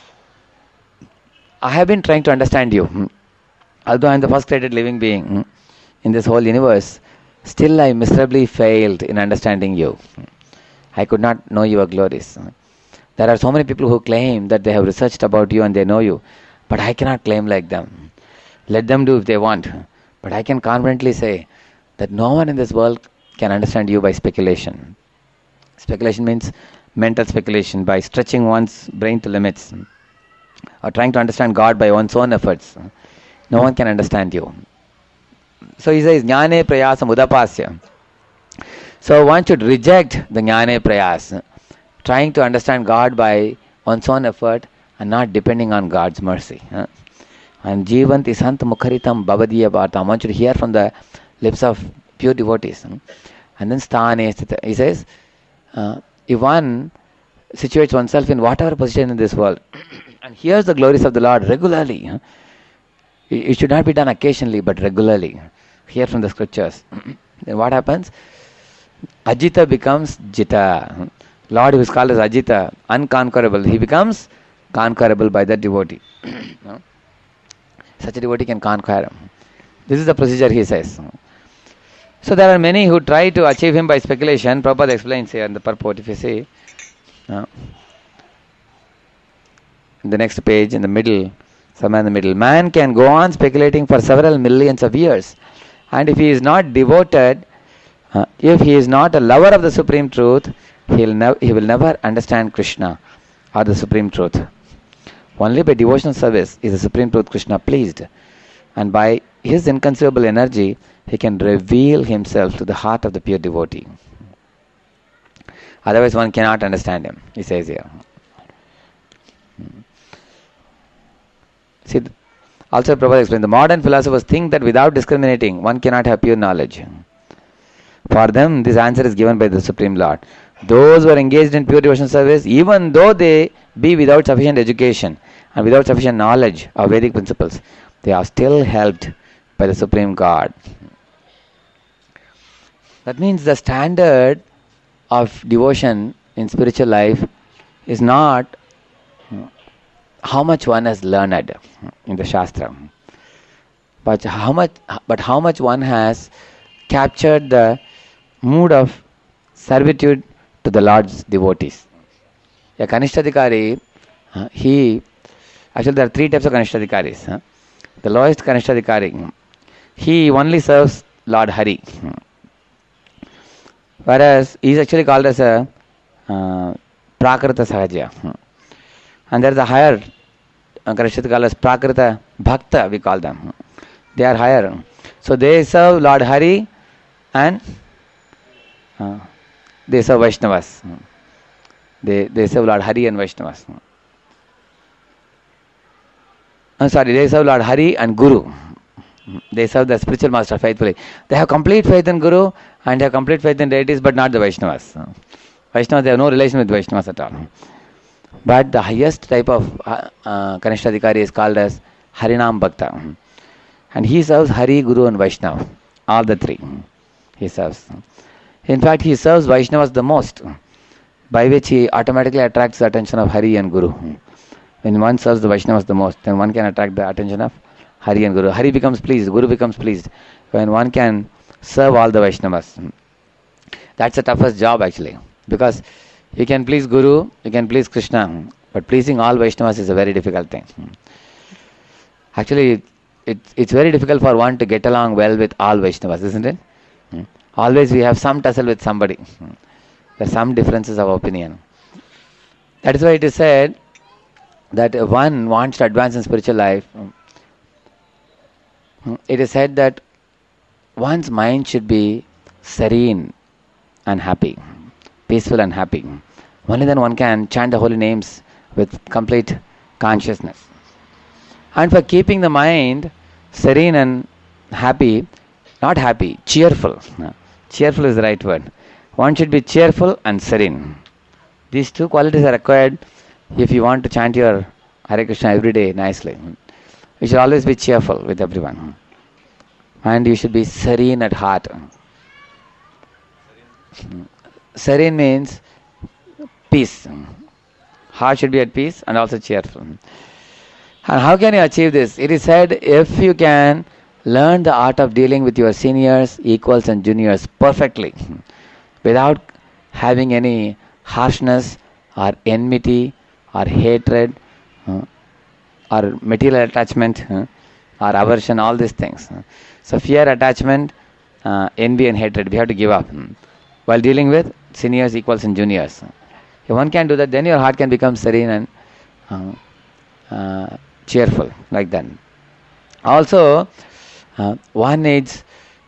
I have been trying to understand you. Although I am the first created living being in this whole universe, still I miserably failed in understanding you. I could not know your glories. There are so many people who claim that they have researched about you and they know you, but I cannot claim like them. Let them do if they want. But I can confidently say that no one in this world can understand you by speculation. Speculation means mental speculation, by stretching one's brain to limits, or trying to understand God by one's own efforts. No one can understand you. So he says, Jnane prayasam udapasya. So one should reject the Jnane prayas, trying to understand God by one's own effort and not depending on God's mercy. And jivanti sant mukharitam bhavadiya vartam. One should hear from the lips of pure devotees. And then sthane sthita. He says, uh, if one situates oneself in whatever position in this world and hears the glories of the Lord regularly, it should not be done occasionally but regularly. Hear from the scriptures. Then what happens? Ajita becomes Jita. Lord who is called as Ajita, unconquerable, he becomes conquerable by that devotee. Such a devotee can conquer him. This is the procedure, he says. So there are many who try to achieve him by speculation. Prabhupada explains here in the purport, if you see. Uh, in the next page, in the middle, somewhere in the middle. Man can go on speculating for several millions of years. And if he is not devoted, Uh, if he is not a lover of the Supreme Truth, he'll nev- he will never understand Krishna or the Supreme Truth. Only by devotional service is the Supreme Truth Krishna pleased, and by his inconceivable energy, he can reveal himself to the heart of the pure devotee. Otherwise, one cannot understand him, he says here. See, also Prabhupada explained, the modern philosophers think that without discriminating, one cannot have pure knowledge. For them, this answer is given by the Supreme Lord. Those who are engaged in pure devotional service, even though they be without sufficient education and without sufficient knowledge of Vedic principles, they are still helped by the Supreme God. That means the standard of devotion in spiritual life is not how much one has learned in the Shastra, but how much, but how much one has captured the mood of servitude to the Lord's devotees. A Kanishtadhikari, uh, he, actually there are three types of Kanishtadhikaris. Huh? The lowest Kanishtadhikari, he only serves Lord Hari. Whereas he is actually called as a uh, Prakrita Sahaja. And there is a higher uh, Kanishtadhikari called as Prakrita Bhakta, we call them. They are higher. So they serve Lord Hari and uh, they serve Vaishnavas. They, they serve Lord Hari and Vaishnavas. I'm sorry, they serve Lord Hari and Guru. They serve the spiritual master faithfully. They have complete faith in Guru and they have complete faith in deities, but not the Vaishnavas. Vaishnavas, they have no relation with Vaishnavas at all. But the highest type of uh, uh, Kanishtadhikari is called as Harinam Bhakta. And he serves Hari, Guru and Vaishnava. All the three he serves. In fact, he serves Vaishnavas the most, by which he automatically attracts the attention of Hari and Guru. When one serves the Vaishnavas the most, then one can attract the attention of Hari and Guru. Hari becomes pleased, Guru becomes pleased. When one can serve all the Vaishnavas. That's the toughest job actually. Because you can please Guru, you can please Krishna, but pleasing all Vaishnavas is a very difficult thing. Actually, it, it's very difficult for one to get along well with all Vaishnavas, isn't it? Always we have some tussle with somebody. There are some differences of opinion. That is why it is said that if one wants to advance in spiritual life, it is said that one's mind should be serene and happy, peaceful and happy. Only then one can chant the holy names with complete consciousness. And for keeping the mind serene and happy, not happy, cheerful. Cheerful is the right word. One should be cheerful and serene. These two qualities are required if you want to chant your Hare Krishna every day nicely. You should always be cheerful with everyone. And you should be serene at heart. Serene means peace. Heart should be at peace and also cheerful. And how can you achieve this? It is said, if you can learn the art of dealing with your seniors, equals and juniors perfectly, without having any harshness or enmity or hatred uh, or material attachment uh, or aversion, all these things. So fear, attachment, uh, envy and hatred, we have to give up while dealing with seniors, equals and juniors. If one can do that, then your heart can become serene and uh, uh, cheerful, like that. Also, uh, one needs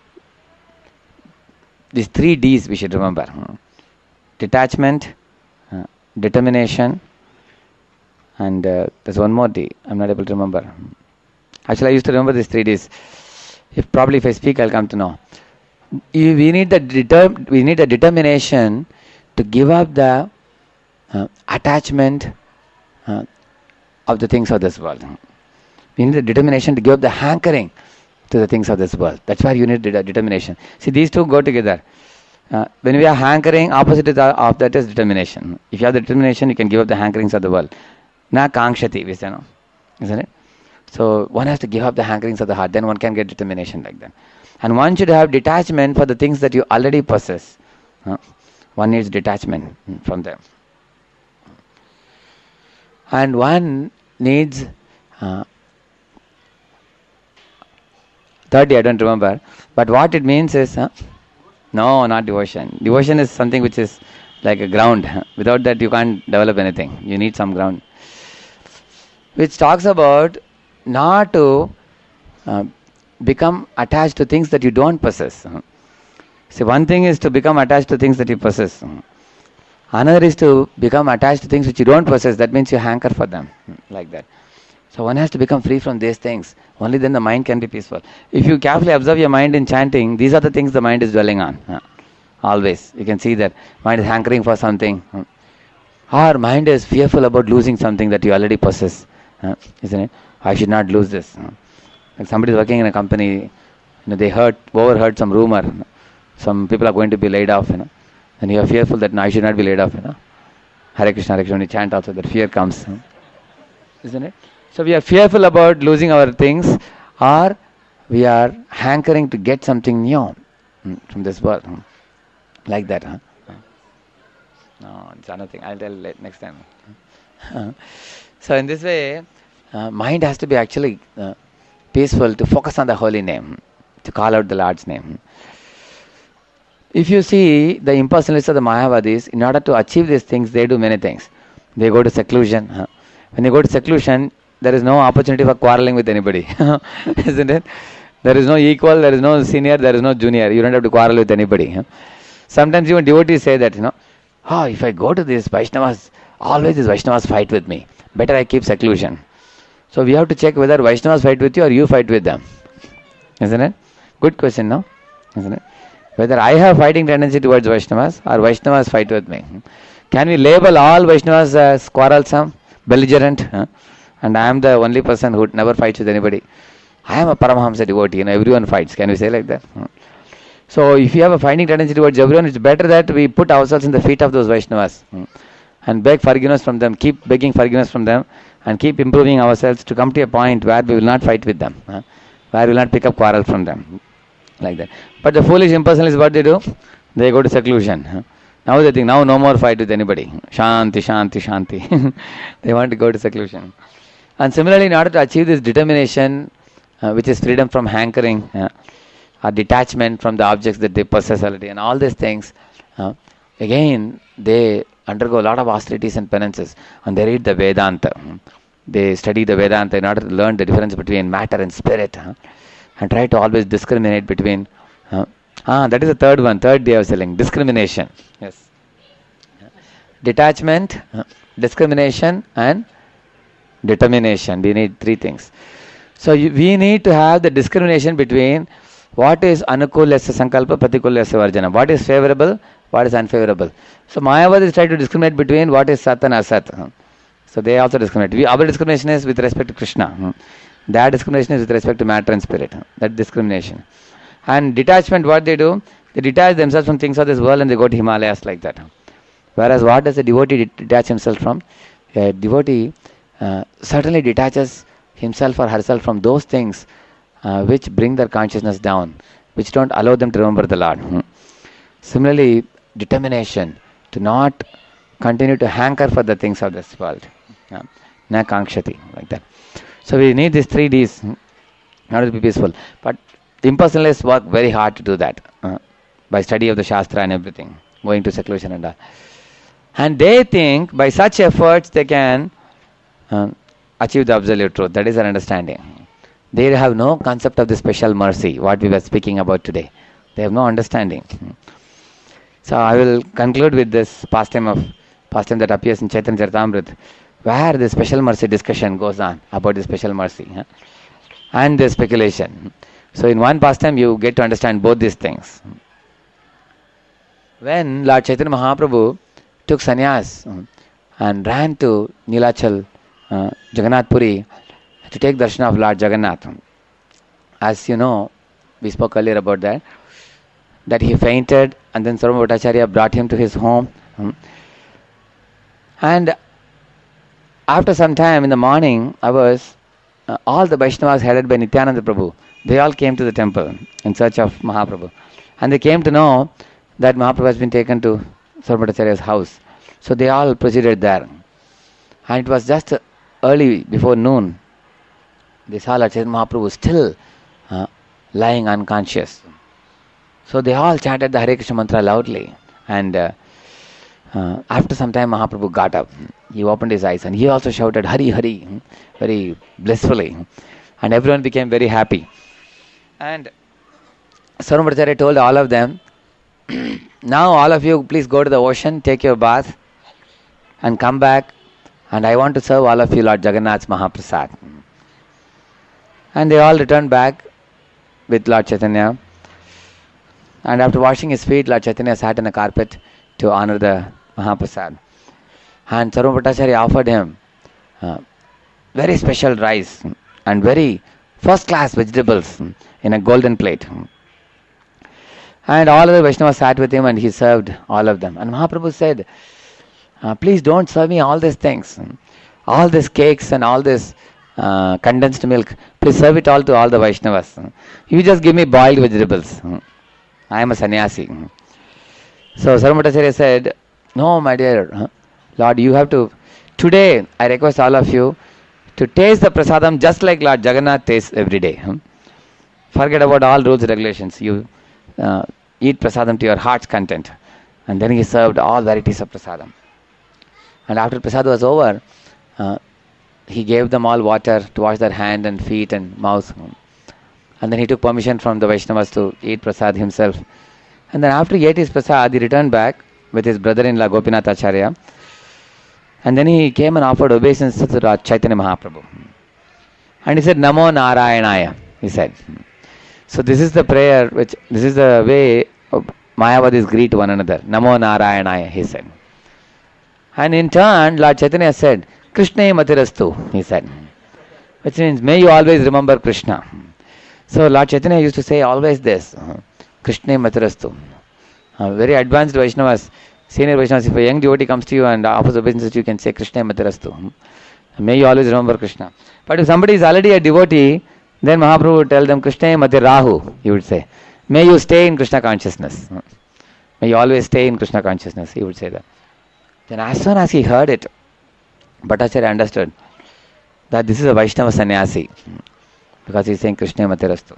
these three D's we should remember. Detachment, uh, determination, and uh, there's one more D. I'm not able to remember. Actually, I used to remember these three D's. If probably if I speak, I'll come to know. You, we need the deter- we need the determination to give up the uh, attachment uh, of the things of this world. We need the determination to give up the hankering to the things of this world. That's why you need de- determination. See, these two go together. Uh, when we are hankering, opposite of that is determination. If you have the determination, you can give up the hankerings of the world. Na kankshati, we say, no? Isn't it? So one has to give up the hankerings of the heart, then one can get determination like that. And one should have detachment for the things that you already possess. Uh, one needs detachment from them. And one needs uh, thirdly, I don't remember, but what it means is uh, No, not devotion. Devotion is something which is like a ground. Without that, you can't develop anything. You need some ground. Which talks about not to uh, become attached to things that you don't possess. See, one thing is to become attached to things that you possess. Another is to become attached to things which you don't possess. That means you hanker for them, like that. So one has to become free from these things. Only then the mind can be peaceful. If you carefully observe your mind in chanting, these are the things the mind is dwelling on. Always. You can see that mind is hankering for something. Or mind is fearful about losing something that you already possess. Isn't it? I should not lose this. Like somebody is working in a company, you know, they heard, overheard some rumor. Some people are going to be laid off, you know. And you are fearful that no, I should not be laid off, you know. Hare Krishna, Hare Krishna, when you chant also, that fear comes. Isn't it? So we are fearful about losing our things, or we are hankering to get something new from this world. Like that, huh? No, it's another thing. I'll tell next time. So in this way, uh, mind has to be actually uh, peaceful to focus on the holy name, to call out the Lord's name. If you see the impersonalists of the Mayavadis, in order to achieve these things, they do many things. They go to seclusion. Huh? When they go to seclusion, there is no opportunity for quarreling with anybody. Isn't it? There is no equal, there is no senior, there is no junior. You don't have to quarrel with anybody. Huh? Sometimes even devotees say that, you know, oh, if I go to this Vaishnavas, always these Vaishnavas fight with me. Better I keep seclusion. So we have to check whether Vaishnavas fight with you or you fight with them. Isn't it? Good question, no? Isn't it? Whether I have fighting tendency towards Vaishnavas or Vaishnavas fight with me. Can we label all Vaishnavas as quarrelsome, belligerent? Huh? And I am the only person who never fights with anybody. I am a Paramahamsa devotee, and everyone fights. Can we say like that? Huh? So if you have a fighting tendency towards everyone, it's better that we put ourselves in the feet of those Vaishnavas huh? and beg forgiveness from them, keep begging forgiveness from them, and keep improving ourselves to come to a point where we will not fight with them, huh? where we will not pick up quarrel from them. Like that. But the foolish impersonalists, what they do? They go to seclusion. Huh? Now they think, now no more fight with anybody. Shanti, Shanti, Shanti. They want to go to seclusion. And similarly, in order to achieve this determination, uh, which is freedom from hankering, uh, or detachment from the objects that they possess already, and all these things, uh, again, they undergo a lot of austerities and penances, and they read the Vedanta. They study the Vedanta in order to learn the difference between matter and spirit, huh? and try to always discriminate between. Uh, ah, that is the third one. Third day I was telling. Discrimination. Yes. Detachment, uh, discrimination, and determination. We need three things. So you, we need to have the discrimination between what is anukulasya sankalpa, pratikulasya varjana. What is favorable, what is unfavorable. So Mayavadis try to discriminate between what is sat and asat. So they also discriminate. We, our discrimination is with respect to Krishna. Their discrimination is with respect to matter and spirit. That discrimination. And detachment, what they do? They detach themselves from things of this world and they go to Himalayas like that. Whereas what does a devotee detach himself from? A devotee uh, certainly detaches himself or herself from those things uh, which bring their consciousness down, which don't allow them to remember the Lord. Hmm. Similarly, determination to not continue to hanker for the things of this world. Yeah. Na kankshati, like that. So we need these three D's in order to be peaceful. But the impersonalists work very hard to do that uh, by study of the Shastra and everything, going to seclusion and all. And they think by such efforts they can uh, achieve the absolute truth. That is their understanding. They have no concept of the special mercy, what we were speaking about today. They have no understanding. So I will conclude with this pastime of pastime that appears in Chaitanya Charitamrita, where the special mercy discussion goes on about the special mercy huh? and the speculation. So in one pastime you get to understand both these things. When Lord Chaitanya Mahaprabhu took sannyas and ran to Nilachal, uh, Jagannath Puri, to take darshan of Lord Jagannath, as you know, we spoke earlier about that, that he fainted and then Sarvabhauma Bhattacharya brought him to his home. And after some time in the morning hours, uh, all the Vaishnavas headed by Nityananda Prabhu, they all came to the temple in search of Mahaprabhu. And they came to know that Mahaprabhu has been taken to Sarvabhauma Bhattacharya's house. So they all proceeded there. And it was just early before noon. They saw Lord Chaitanya Mahaprabhu still uh, lying unconscious. So they all chanted the Hare Krishna mantra loudly. And uh, uh, after some time, Mahaprabhu got up. He opened his eyes and he also shouted Hari Hari very blissfully. And everyone became very happy. And Sarvabhaumacharya told all of them, now all of you please go to the ocean, take your bath and come back, and I want to serve all of you Lord Jagannath's Mahaprasad. And they all returned back with Lord Chaitanya. And after washing his feet, Lord Chaitanya sat on a carpet to honor the Mahaprasad. And Sarvabhaumacharya offered him uh, very special rice and very first class vegetables in a golden plate. And all of the Vaishnavas sat with him and he served all of them. And Mahaprabhu said, uh, please don't serve me all these things. All these cakes and all this uh, condensed milk. Please serve it all to all the Vaishnavas. You just give me boiled vegetables. I am a sannyasi. So Sarvabhaumacharya said, no, my dear Lord, you have to, today I request all of you to taste the prasadam just like Lord Jagannath tastes every day. Forget about all rules and regulations. You uh, eat prasadam to your heart's content. And then he served all varieties of prasadam. And after prasadam was over, uh, he gave them all water to wash their hand and feet and mouth. And then he took permission from the Vaishnavas to eat prasad himself. And then after he ate his prasad, he returned back with his brother-in-law Gopinath Acharya. And then he came and offered obeisance to Lord Chaitanya Mahaprabhu. And he said, Namo Narayanaya, he said. So this is the prayer, which this is the way Mayavadis greet one another. Namo Narayanaya, he said. And in turn, Lord Chaitanya said, Krishna Matirastu, he said. Which means, may you always remember Krishna. So Lord Chaitanya used to say always this, Krishna Matirastu. Uh, very advanced Vaishnavas, senior Vaishnavas, if a young devotee comes to you and offers obeisance, you can say Krishna Matirastu. May you always remember Krishna. But if somebody is already a devotee, then Mahaprabhu would tell them, Krishna Matirahu, he would say. May you stay in Krishna consciousness. May you always stay in Krishna consciousness, he would say that. Then as soon as he heard it, Bhattacharya understood that this is a Vaishnava sannyasi. Because he is saying Krishna Matirastu.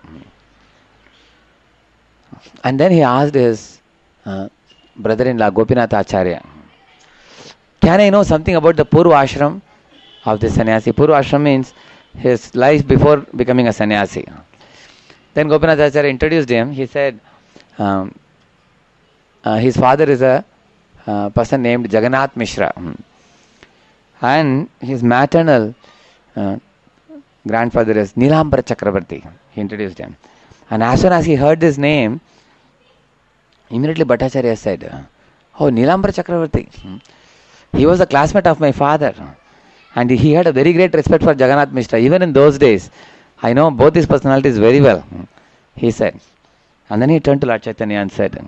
And then he asked his uh, brother-in-law Gopinath Acharya, can I know something about the Purva Ashram of the sannyasi? Purva Ashram means his life before becoming a sannyasi. Then Gopinath Acharya introduced him. He said, um, uh, his father is a uh, person named Jagannath Mishra. And his maternal uh, grandfather is Nilambara Chakravarti. He introduced him. And as soon as he heard this name, immediately Bhattacharya said, oh, Nilambara Chakravarti. He was a classmate of my father. And he had a very great respect for Jagannath Mishra. Even in those days, I know both these personalities very well, he said. And then he turned to Lord Chaitanya and said,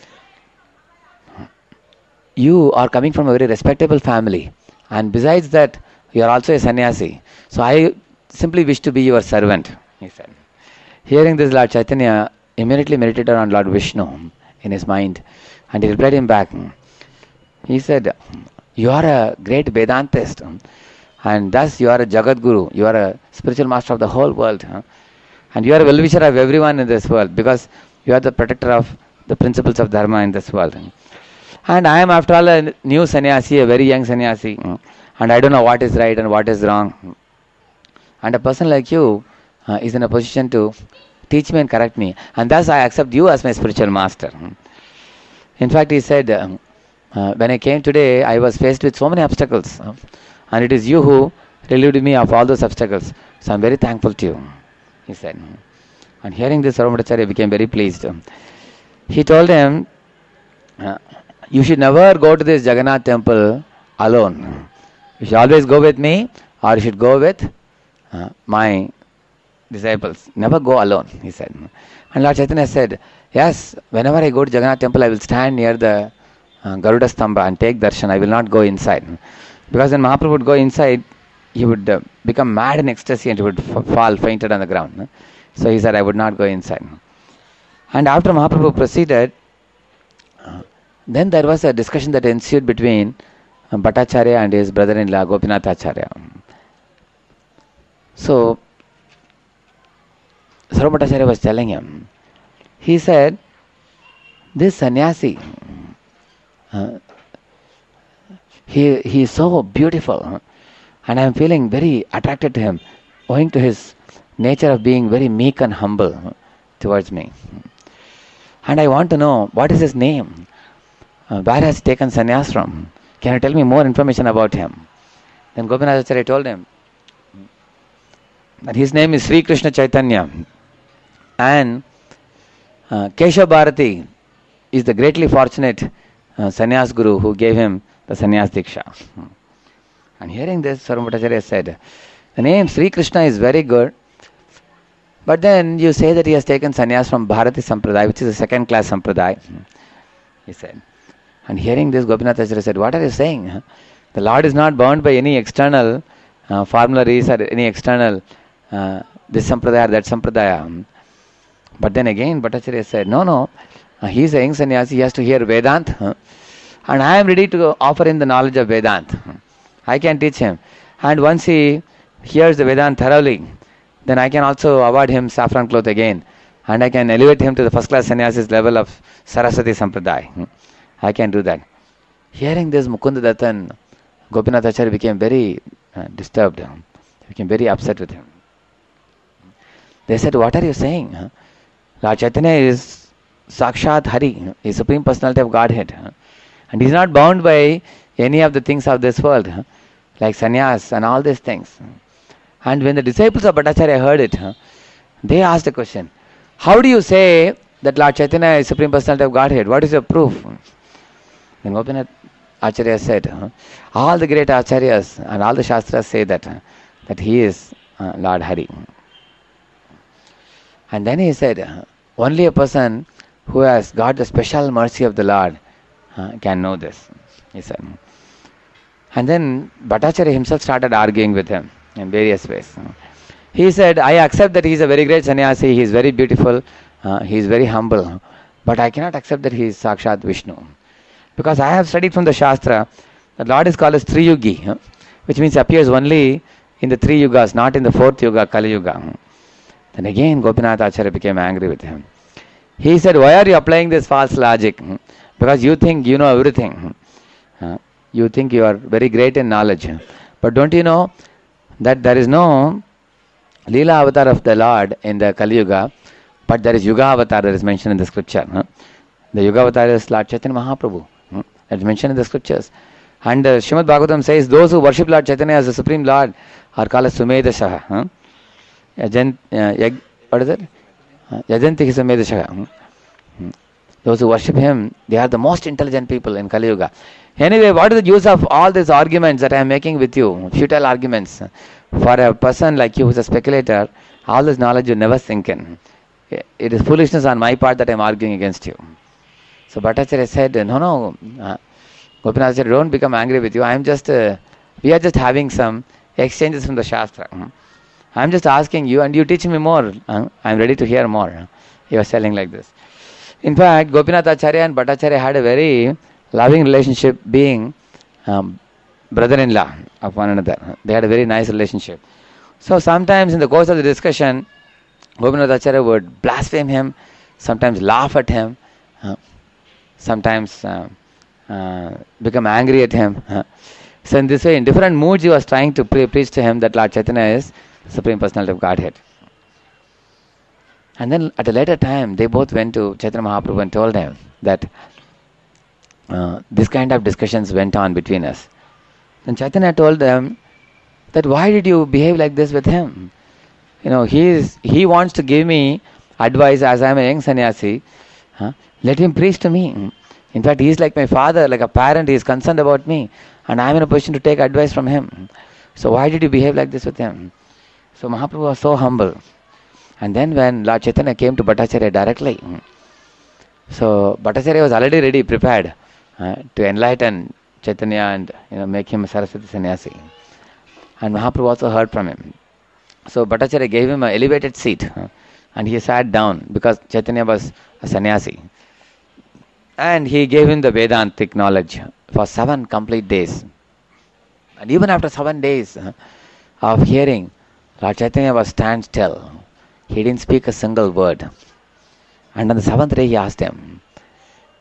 you are coming from a very respectable family. And besides that, you are also a sannyasi. So I simply wish to be your servant, he said. Hearing this, Lord Chaitanya immediately meditated on Lord Vishnu in his mind. And he replied him back. He said, you are a great Vedantist. And thus you are a Jagat Guru. You are a spiritual master of the whole world. And you are a well-wisher of everyone in this world. Because you are the protector of the principles of Dharma in this world. And I am after all a new sannyasi, a very young sannyasi. And I don't know what is right and what is wrong. And a person like you uh, is in a position to teach me and correct me. And thus I accept you as my spiritual master. In fact, he said, uh, uh, when I came today, I was faced with so many obstacles. Uh, and it is you who relieved me of all those obstacles. So I am very thankful to you, he said. And hearing this, Sarvabhaumacharya became very pleased. He told him, uh, you should never go to this Jagannath temple alone. You should always go with me, or you should go with uh, my disciples. Never go alone, he said. And Lord Chaitanya said, yes, whenever I go to Jagannath temple, I will stand near the uh, Garuda Stamba and take darshan. I will not go inside. Because when Mahaprabhu would go inside, he would uh, become mad in ecstasy and he would f- fall fainted on the ground. So he said, I would not go inside. And after Mahaprabhu proceeded, uh, then there was a discussion that ensued between uh, Bhattacharya and his brother-in-law Gopinath Acharya. So, Sarvabhaumacharya was telling him, he said, this sannyasi, uh, he, he is so beautiful, huh? And I am feeling very attracted to him, owing to his nature of being very meek and humble, huh, towards me. And I want to know, what is his name? Uh, where has he taken sannyas from? Can you tell me more information about him? Then Gopinath Acharya told him that his name is Sri Krishna Chaitanya, and uh, Keshav Bharati is the greatly fortunate uh, sannyas guru who gave him the sannyas diksha. And hearing this, Sarvabhauma Bhattacharya said, the name Sri Krishna is very good, but then you say that he has taken sannyas from Bharati Sampradaya, which is a second class Sampradaya, he said. And hearing this, Gopinath Acharya said, what are you saying? The Lord is not bound by any external uh, formularies or any external uh, this Sampradaya or that Sampradaya. But then again, Bhattacharya said, no, no, uh, he is a young sannyasi, he has to hear Vedant, huh? And I am ready to offer him the knowledge of Vedant. I can teach him. And once he hears the Vedant thoroughly, then I can also award him saffron cloth again. And I can elevate him to the first class sannyasis level of Saraswati Sampradaya. I can do that. Hearing this, Mukunda Dattan, Gopinath Acharya became very uh, disturbed. He became very upset with him. They said, what are you saying? Lord Chaitanya is Sakshat Hari, is Supreme Personality of Godhead. And he is not bound by any of the things of this world, like sannyas and all these things. And when the disciples of Bhattacharya heard it, they asked a question. How do you say that Lord Chaitanya is Supreme Personality of Godhead? What is your proof? Then Gopinath Acharya said, all the great Acharyas and all the Shastras say that, that he is uh, Lord Hari. And then he said, only a person who has got the special mercy of the Lord uh, can know this, he said. And then Bhattacharya himself started arguing with him in various ways. He said, I accept that he is a very great sannyasi, he is very beautiful, uh, he is very humble, but I cannot accept that he is Sakshat Vishnu. Because I have studied from the Shastra, the Lord is called as Triyugi, which means appears only in the three yugas, not in the fourth yuga, Kali Yuga. Then again Gopinath Acharya became angry with him. He said, why are you applying this false logic? Because you think you know everything. You think you are very great in knowledge. But don't you know that there is no Leela avatar of the Lord in the Kali Yuga, but there is Yuga avatar that is mentioned in the scripture. The Yuga avatar is Lord Chaitanya Mahaprabhu. That is mentioned in the scriptures. And uh, Srimad Bhagavatam says, those who worship Lord Chaitanya as the Supreme Lord are called as Sumedashaha. Huh? Yajant, uh, yag, what is it? Uh, Yajanti Sumedashaha. Hmm. Those who worship him, they are the most intelligent people in Kali Yuga. Anyway, what is the use of all these arguments that I am making with you? Futile arguments. For a person like you who is a speculator, all this knowledge you never sink in. It is foolishness on my part that I am arguing against you. So Bhattacharya said, no, no, uh, Gopinath Acharya, don't become angry with you. I am just, uh, we are just having some exchanges from the Shastra. I am just asking you and you teach me more. Uh, I am ready to hear more. He was telling like this. In fact, Gopinath Acharya and Bhattacharya had a very loving relationship, being um, brother-in-law of one another. They had a very nice relationship. So sometimes in the course of the discussion, Gopinath Acharya would blaspheme him, sometimes laugh at him, uh, sometimes uh, uh, become angry at him. Uh. So in this way, in different moods, he was trying to pre- preach to him that Lord Chaitanya is the Supreme Personality of Godhead. And then at a later time, they both went to Chaitanya Mahaprabhu and told him that uh, this kind of discussions went on between us. Then Chaitanya told them that why did you behave like this with him? You know, he is he wants to give me advice as I am a young sannyasi. Huh? Let him preach to me. In fact, he is like my father, like a parent. He is concerned about me, and I am in a position to take advice from him. So why did you behave like this with him? So Mahaprabhu was so humble. And then when Lord Chaitanya came to Bhattacharya directly, so Bhattacharya was already ready, prepared uh, to enlighten Chaitanya and you know make him a Saraswati sannyasi. And Mahaprabhu also heard from him. So Bhattacharya gave him an elevated seat uh, and he sat down because Chaitanya was a sannyasi. And he gave him the Vedantic knowledge for seven complete days. And even after seven days uh, of hearing, Lord Chaitanya was stand still. He didn't speak a single word. And on the seventh day he asked him,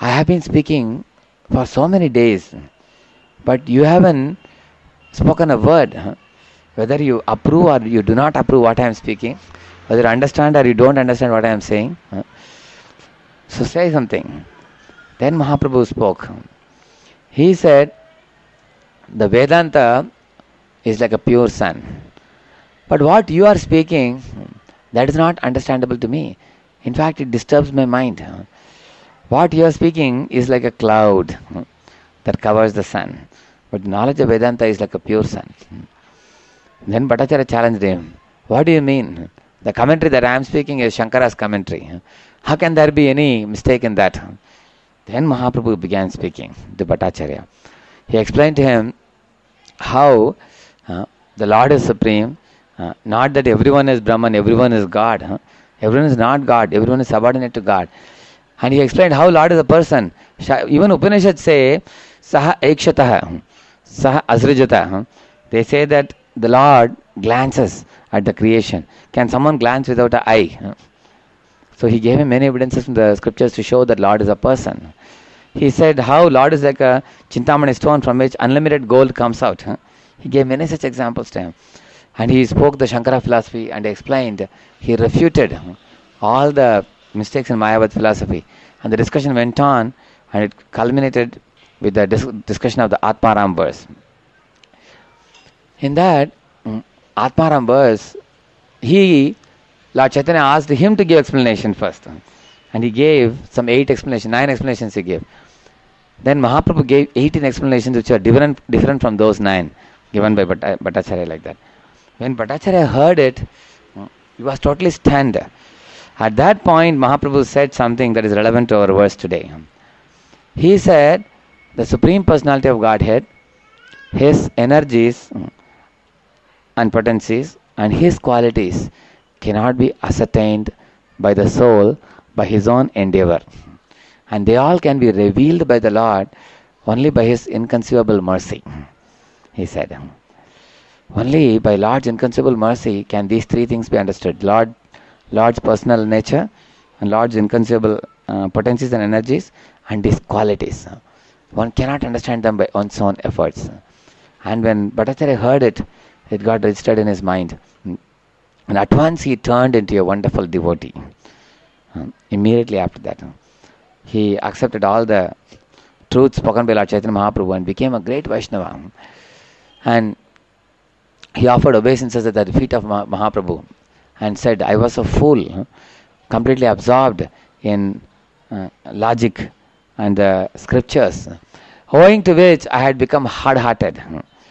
I have been speaking for so many days, but you haven't spoken a word. Huh? Whether you approve or you do not approve what I am speaking, whether you understand or you don't understand what I am saying. Huh? So say something. Then Mahaprabhu spoke. He said, the Vedanta is like a pure sun. But what you are speaking, that is not understandable to me. In fact, it disturbs my mind. What you are speaking is like a cloud that covers the sun. But knowledge of Vedanta is like a pure sun. Then Bhattacharya challenged him. What do you mean? The commentary that I am speaking is Shankara's commentary. How can there be any mistake in that? Then Mahaprabhu began speaking to Bhattacharya. He explained to him how uh, the Lord is supreme. Uh, not that everyone is Brahman, everyone is God. Huh? Everyone is not God, everyone is subordinate to God. And he explained how Lord is a person. Even Upanishads say, Saha Ekshataha, Saha Asrijata. They say that the Lord glances at the creation. Can someone glance without an eye? So he gave him many evidences from the scriptures to show that Lord is a person. He said how Lord is like a Chintamani stone from which unlimited gold comes out. He gave many such examples to him. And he spoke the Shankara philosophy and explained, he refuted all the mistakes in Mayavad philosophy. And the discussion went on and it culminated with the dis- discussion of the Atmaram verse. In that Atmaram verse, he, Lord Chaitanya asked him to give explanation first. And he gave some eight explanations, nine explanations he gave. Then Mahaprabhu gave eighteen explanations which are different, different from those nine given by Bhatta, Bhattacharya like that. When Bhattacharya heard it, he was totally stunned. At that point, Mahaprabhu said something that is relevant to our verse today. He said, the Supreme Personality of Godhead, His energies and potencies and His qualities cannot be ascertained by the soul by his own endeavor. And they all can be revealed by the Lord only by His inconceivable mercy, he said. Only by Lord's inconceivable mercy can these three things be understood. Lord, Lord's personal nature and Lord's inconceivable uh, potencies and energies and His qualities. One cannot understand them by one's own efforts. And when Bhattacharya heard it, it got registered in his mind. And at once he turned into a wonderful devotee. Immediately after that, he accepted all the truths spoken by Lord Chaitanya Mahaprabhu and became a great Vaishnava. And he offered obeisances at the feet of Mahaprabhu and said, I was a fool, completely absorbed in uh, logic and the scriptures, owing to which I had become hard-hearted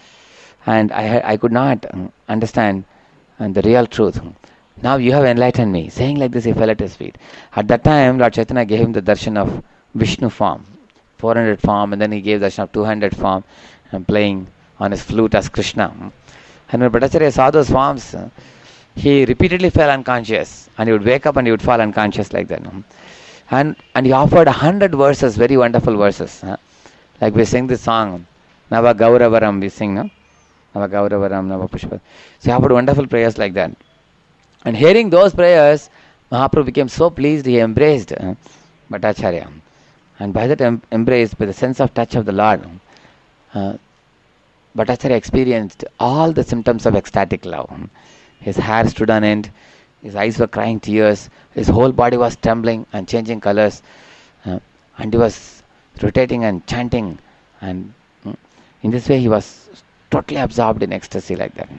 and I, had, I could not understand the real truth. Now you have enlightened me. Saying like this, he fell at his feet. At that time, Lord Chaitanya gave him the darshan of Vishnu form, four hundred form, and then he gave darshan of two hundred form, and playing on his flute as Krishna. And when Bhattacharya saw those forms, he repeatedly fell unconscious, and he would wake up and he would fall unconscious like that. And and he offered a hundred verses, very wonderful verses. Like we sing this song, Nava Gauravaram, we sing, no? Nava Gauravaram, Nava Pushpa. So he offered wonderful prayers like that. And hearing those prayers, Mahaprabhu became so pleased, he embraced uh, Bhattacharya. And by that em- embrace, by the sense of touch of the Lord, uh, Bhattacharya experienced all the symptoms of ecstatic love. His hair stood on end, his eyes were crying tears, his whole body was trembling and changing colors, uh, and he was rotating and chanting. And uh, in this way, he was totally absorbed in ecstasy like that.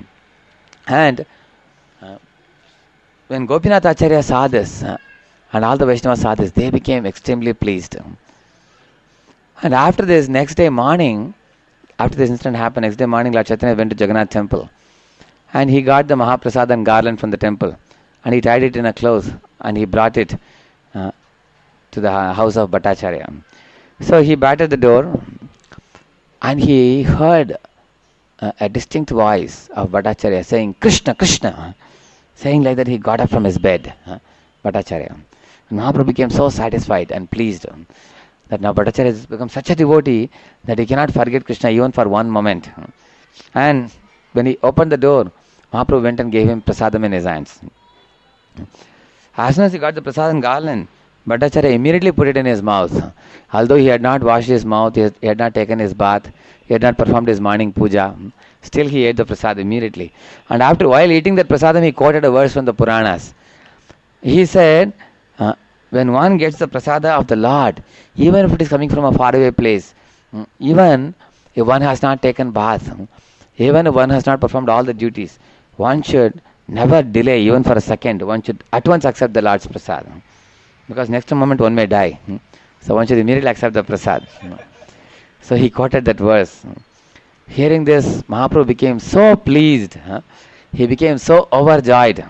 And uh, when Gopinath Acharya saw this, uh, and all the Vaishnavas saw this, they became extremely pleased. And after this, next day morning, after this incident happened, next day morning, Lord Chaitanya went to Jagannath temple. And he got the Mahaprasad and garland from the temple. And he tied it in a cloth. And he brought it uh, to the house of Bhattacharya. So he battered the door. And he heard uh, a distinct voice of Bhattacharya saying, Krishna, Krishna. Saying like that, he got up from his bed, uh, Bhattacharya. And Mahaprabhu became so satisfied and pleased uh, that now Bhattacharya has become such a devotee that he cannot forget Krishna even for one moment. And when he opened the door, Mahaprabhu went and gave him prasadam in his hands. As soon as he got the prasadam garland, Bhattacharya immediately put it in his mouth. Although he had not washed his mouth, he had, he had not taken his bath, he had not performed his morning puja, still he ate the prasad immediately. And after while eating that prasadam, he quoted a verse from the Puranas. He said, uh, when one gets the prasada of the Lord, even if it is coming from a faraway place, even if one has not taken bath, even if one has not performed all the duties, one should never delay even for a second. One should at once accept the Lord's prasad. Because next moment one may die. So one should immediately accept the prasad. So he quoted that verse. Hearing this, Mahaprabhu became so pleased. He became so overjoyed.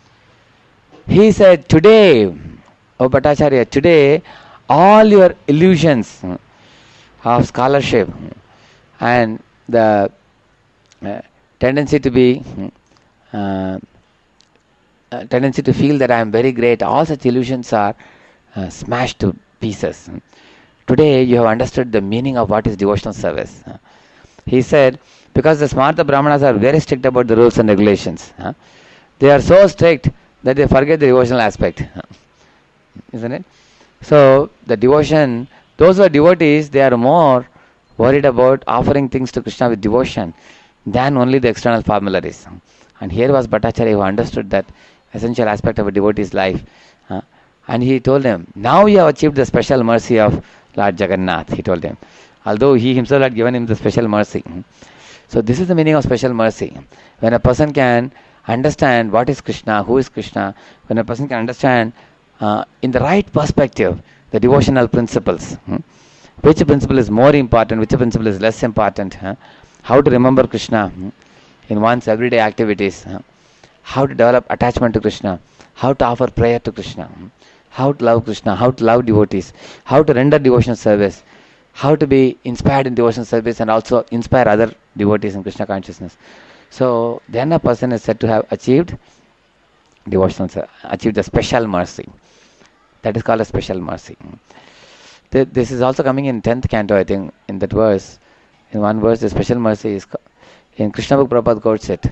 He said, today, O Bhattacharya, today all your illusions of scholarship and the uh, tendency to be uh, uh, tendency to feel that I am very great, all such illusions are uh, smashed to pieces. Today you have understood the meaning of what is devotional service. He said, because the Smarta Brahmanas are very strict about the rules and regulations. They are so strict that they forget the devotional aspect. Isn't it? So the devotion, those who are devotees, they are more worried about offering things to Krishna with devotion than only the external formularies. And here was Bhattacharya who understood that essential aspect of a devotee's life. Uh, and he told him, now you have achieved the special mercy of Lord Jagannath, he told him. Although he himself had given him the special mercy. So this is the meaning of special mercy. When a person can understand what is Krishna, who is Krishna, when a person can understand uh, in the right perspective the devotional principles. Hmm? Which principle is more important, which principle is less important. Huh? How to remember Krishna hmm? in one's everyday activities. Huh? How to develop attachment to Krishna. How to offer prayer to Krishna. Hmm? How to love Krishna. How to love devotees. How to render devotional service. How to be inspired in devotional service and also inspire other devotees in Krishna consciousness. So then a person is said to have achieved devotional service, achieved a special mercy. That is called a special mercy. This is also coming in tenth canto, I think, in that verse. In one verse, the special mercy is in Krishna book. Prabhupada quotes it.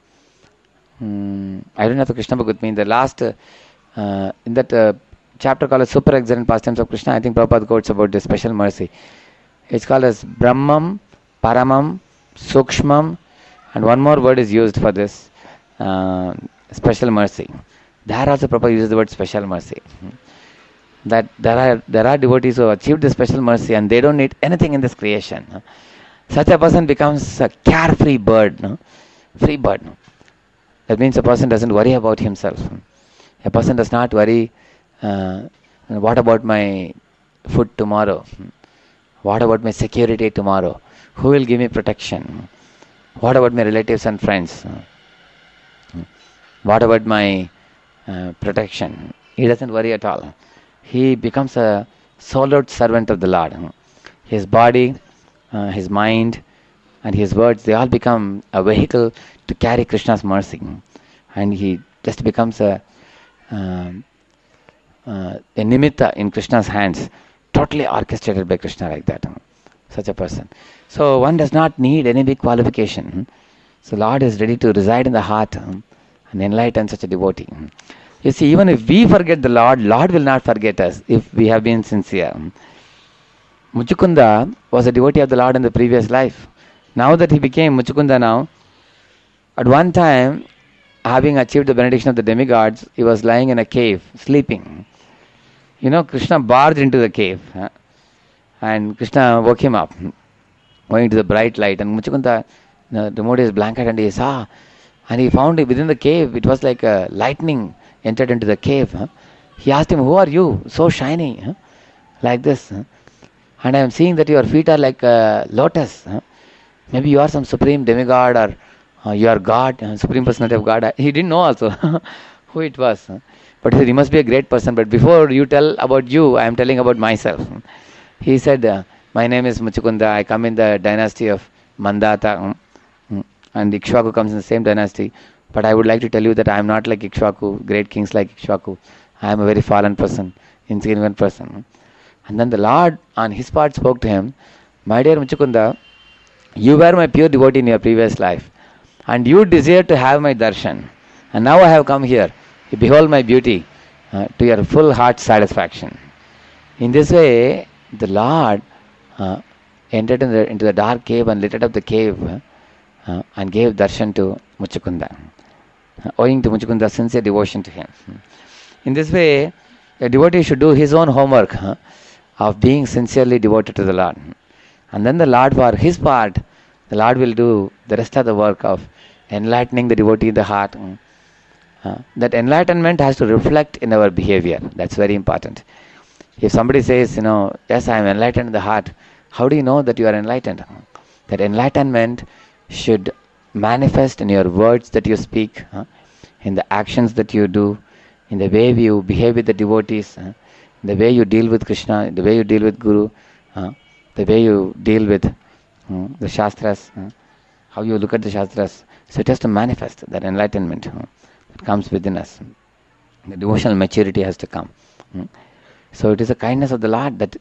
Hmm. I don't have the Krishna book with me. In the last, uh, in that uh, chapter called Super Excellent Pastimes of Krishna, I think Prabhupada quotes about this special mercy. It's called as Brahmam, Paramam, Sukshmam, and one more word is used for this uh, special mercy. There also Prabhupada uses the word special mercy. That there are there are devotees who have achieved the special mercy and they don't need anything in this creation. Such a person becomes a carefree bird, no? Free bird. No? That means a person doesn't worry about himself. A person does not worry, uh, what about my food tomorrow? What about my security tomorrow? Who will give me protection? What about my relatives and friends? What about my uh, protection? He doesn't worry at all. He becomes a sole servant of the Lord. His body, uh, his mind, and his words, they all become a vehicle to carry Krishna's mercy. And he just becomes a, um, uh, a nimitta in Krishna's hands, totally orchestrated by Krishna like that. Such a person. So one does not need any big qualification. So Lord is ready to reside in the heart and enlighten such a devotee. You see, even if we forget the Lord, Lord will not forget us if we have been sincere. Muchukunda was a devotee of the Lord in the previous life. Now that he became Muchukunda now, at one time, having achieved the benediction of the demigods, he was lying in a cave, sleeping. You know, Krishna barged into the cave. Huh? And Krishna woke him up, going to the bright light. And Muchukunda uh, removed his blanket and he saw. And he found it within the cave, it was like a lightning entered into the cave. Huh? He asked him, who are you? So shiny. Huh? Like this. Huh? And I am seeing that your feet are like a lotus. Huh? Maybe you are some supreme demigod or uh, you are God, uh, supreme personality of God. He didn't know also who it was. Huh? But he said, you must be a great person. But before you tell about you, I am telling about myself. He said, uh, my name is Muchukunda. I come in the dynasty of Mandata. And Ikshvaku comes in the same dynasty. But I would like to tell you that I am not like Ikshvaku, great kings like Ikshvaku. I am a very fallen person, insignificant person. And then the Lord on his part spoke to him, my dear Muchukunda, you were my pure devotee in your previous life. And you desired to have my darshan. And now I have come here. You behold my beauty. uh, to your full heart satisfaction. In this way, the Lord uh, entered in the, into the dark cave and lit up the cave uh, and gave darshan to Muchukunda, uh, owing to Muchukunda's sincere devotion to him. In this way, a devotee should do his own homework uh, of being sincerely devoted to the Lord. And then the Lord, for his part, the Lord will do the rest of the work of enlightening the devotee in the heart. Uh, that enlightenment has to reflect in our behavior. That's very important. If somebody says, you know, yes, I am enlightened in the heart, how do you know that you are enlightened? That enlightenment should manifest in your words that you speak, uh, in the actions that you do, in the way you behave with the devotees, uh, the way you deal with Krishna, the way you deal with Guru, uh, the way you deal with uh, the Shastras, uh, how you look at the Shastras. So it has to manifest that enlightenment uh, that comes within us. The devotional maturity has to come. Uh. So it is a kindness of the Lord that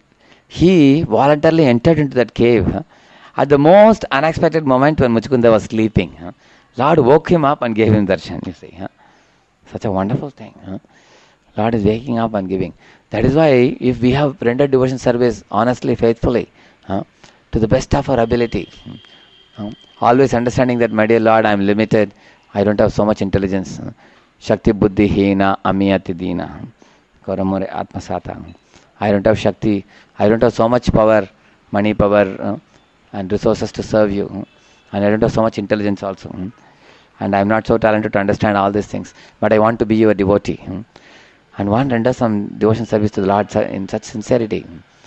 he voluntarily entered into that cave uh, at the most unexpected moment when Muchukunda was sleeping. Uh. Lord woke him up and gave him darshan, you see. Uh. Such a wonderful thing. Uh. Lord is waking up and giving. That is why if we have rendered devotion service honestly, faithfully, uh, to the best of our ability, uh, always understanding that, my dear Lord, I am limited, I don't have so much intelligence. Uh, Shakti buddhi hina amiyati dina. Koramure atmasata. I don't have Shakti, I don't have so much power, money power, uh, and resources to serve you. Uh, and I don't have so much intelligence also. Uh, and I am not so talented to understand all these things. But I want to be your devotee. Uh, and one renders some devotion service to the Lord in such sincerity.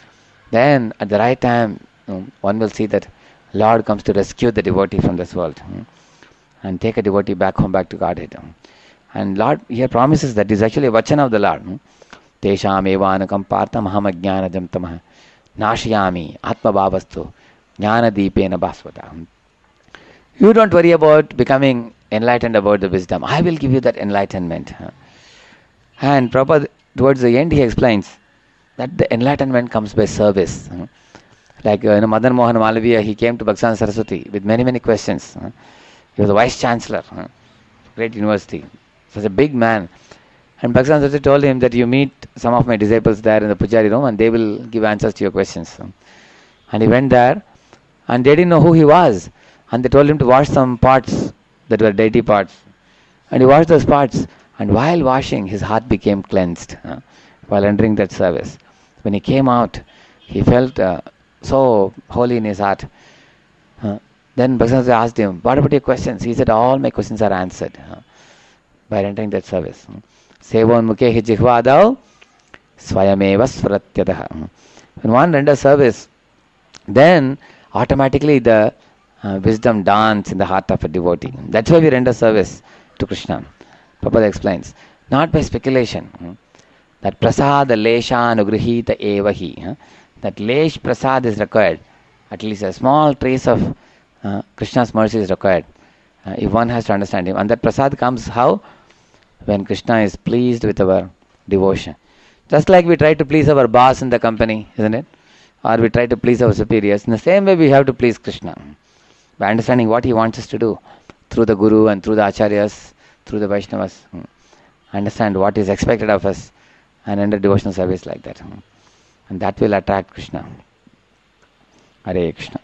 Then at the right time, uh, one will see that Lord comes to rescue the devotee from this world. Uh, and take a devotee back home, back to Godhead. Uh, and Lord here promises that is actually a vachana of the Lord. Uh, Tesham evanakam partam aham ajnanajam tamah nashiyami atma bhavastu jnana deepena bhasvata. You don't worry about becoming enlightened about the wisdom. I will give you that enlightenment. And Prabhupada, towards the end, he explains that the enlightenment comes by service. Like uh, you know, Madan Mohan Malaviya, he came to Bhaktivedanta Saraswati with many, many questions. He was a vice chancellor, great university, such a big man. And Bhaktivedanta Saraswati told him that you meet some of my disciples there in the Pujari room and they will give answers to your questions. And he went there and they didn't know who he was. And they told him to wash some pots that were deity pots. And he washed those pots. And while washing, his heart became cleansed uh, while entering that service. When he came out, he felt uh, so holy in his heart. Uh, then Bhaktivedanta asked him, what about your questions? He said, all my questions are answered uh, by entering that service. Sevon mukhe jihvadav swayameva svaratyadaha. When one renders service, then automatically the uh, wisdom dawns in the heart of a devotee. That's why we render service to Krishna. Prabhupada explains, not by speculation. That prasad lesha anugrihita evahi. That lesh prasad is required. At least a small trace of uh, Krishna's mercy is required. Uh, if one has to understand him. And that prasad comes how? When Krishna is pleased with our devotion. Just like we try to please our boss in the company, isn't it? Or we try to please our superiors. In the same way we have to please Krishna. By understanding what he wants us to do. Through the Guru and through the Acharyas, through the Vaishnavas. Understand what is expected of us and render devotional service like that. And that will attract Krishna. Hare Krishna.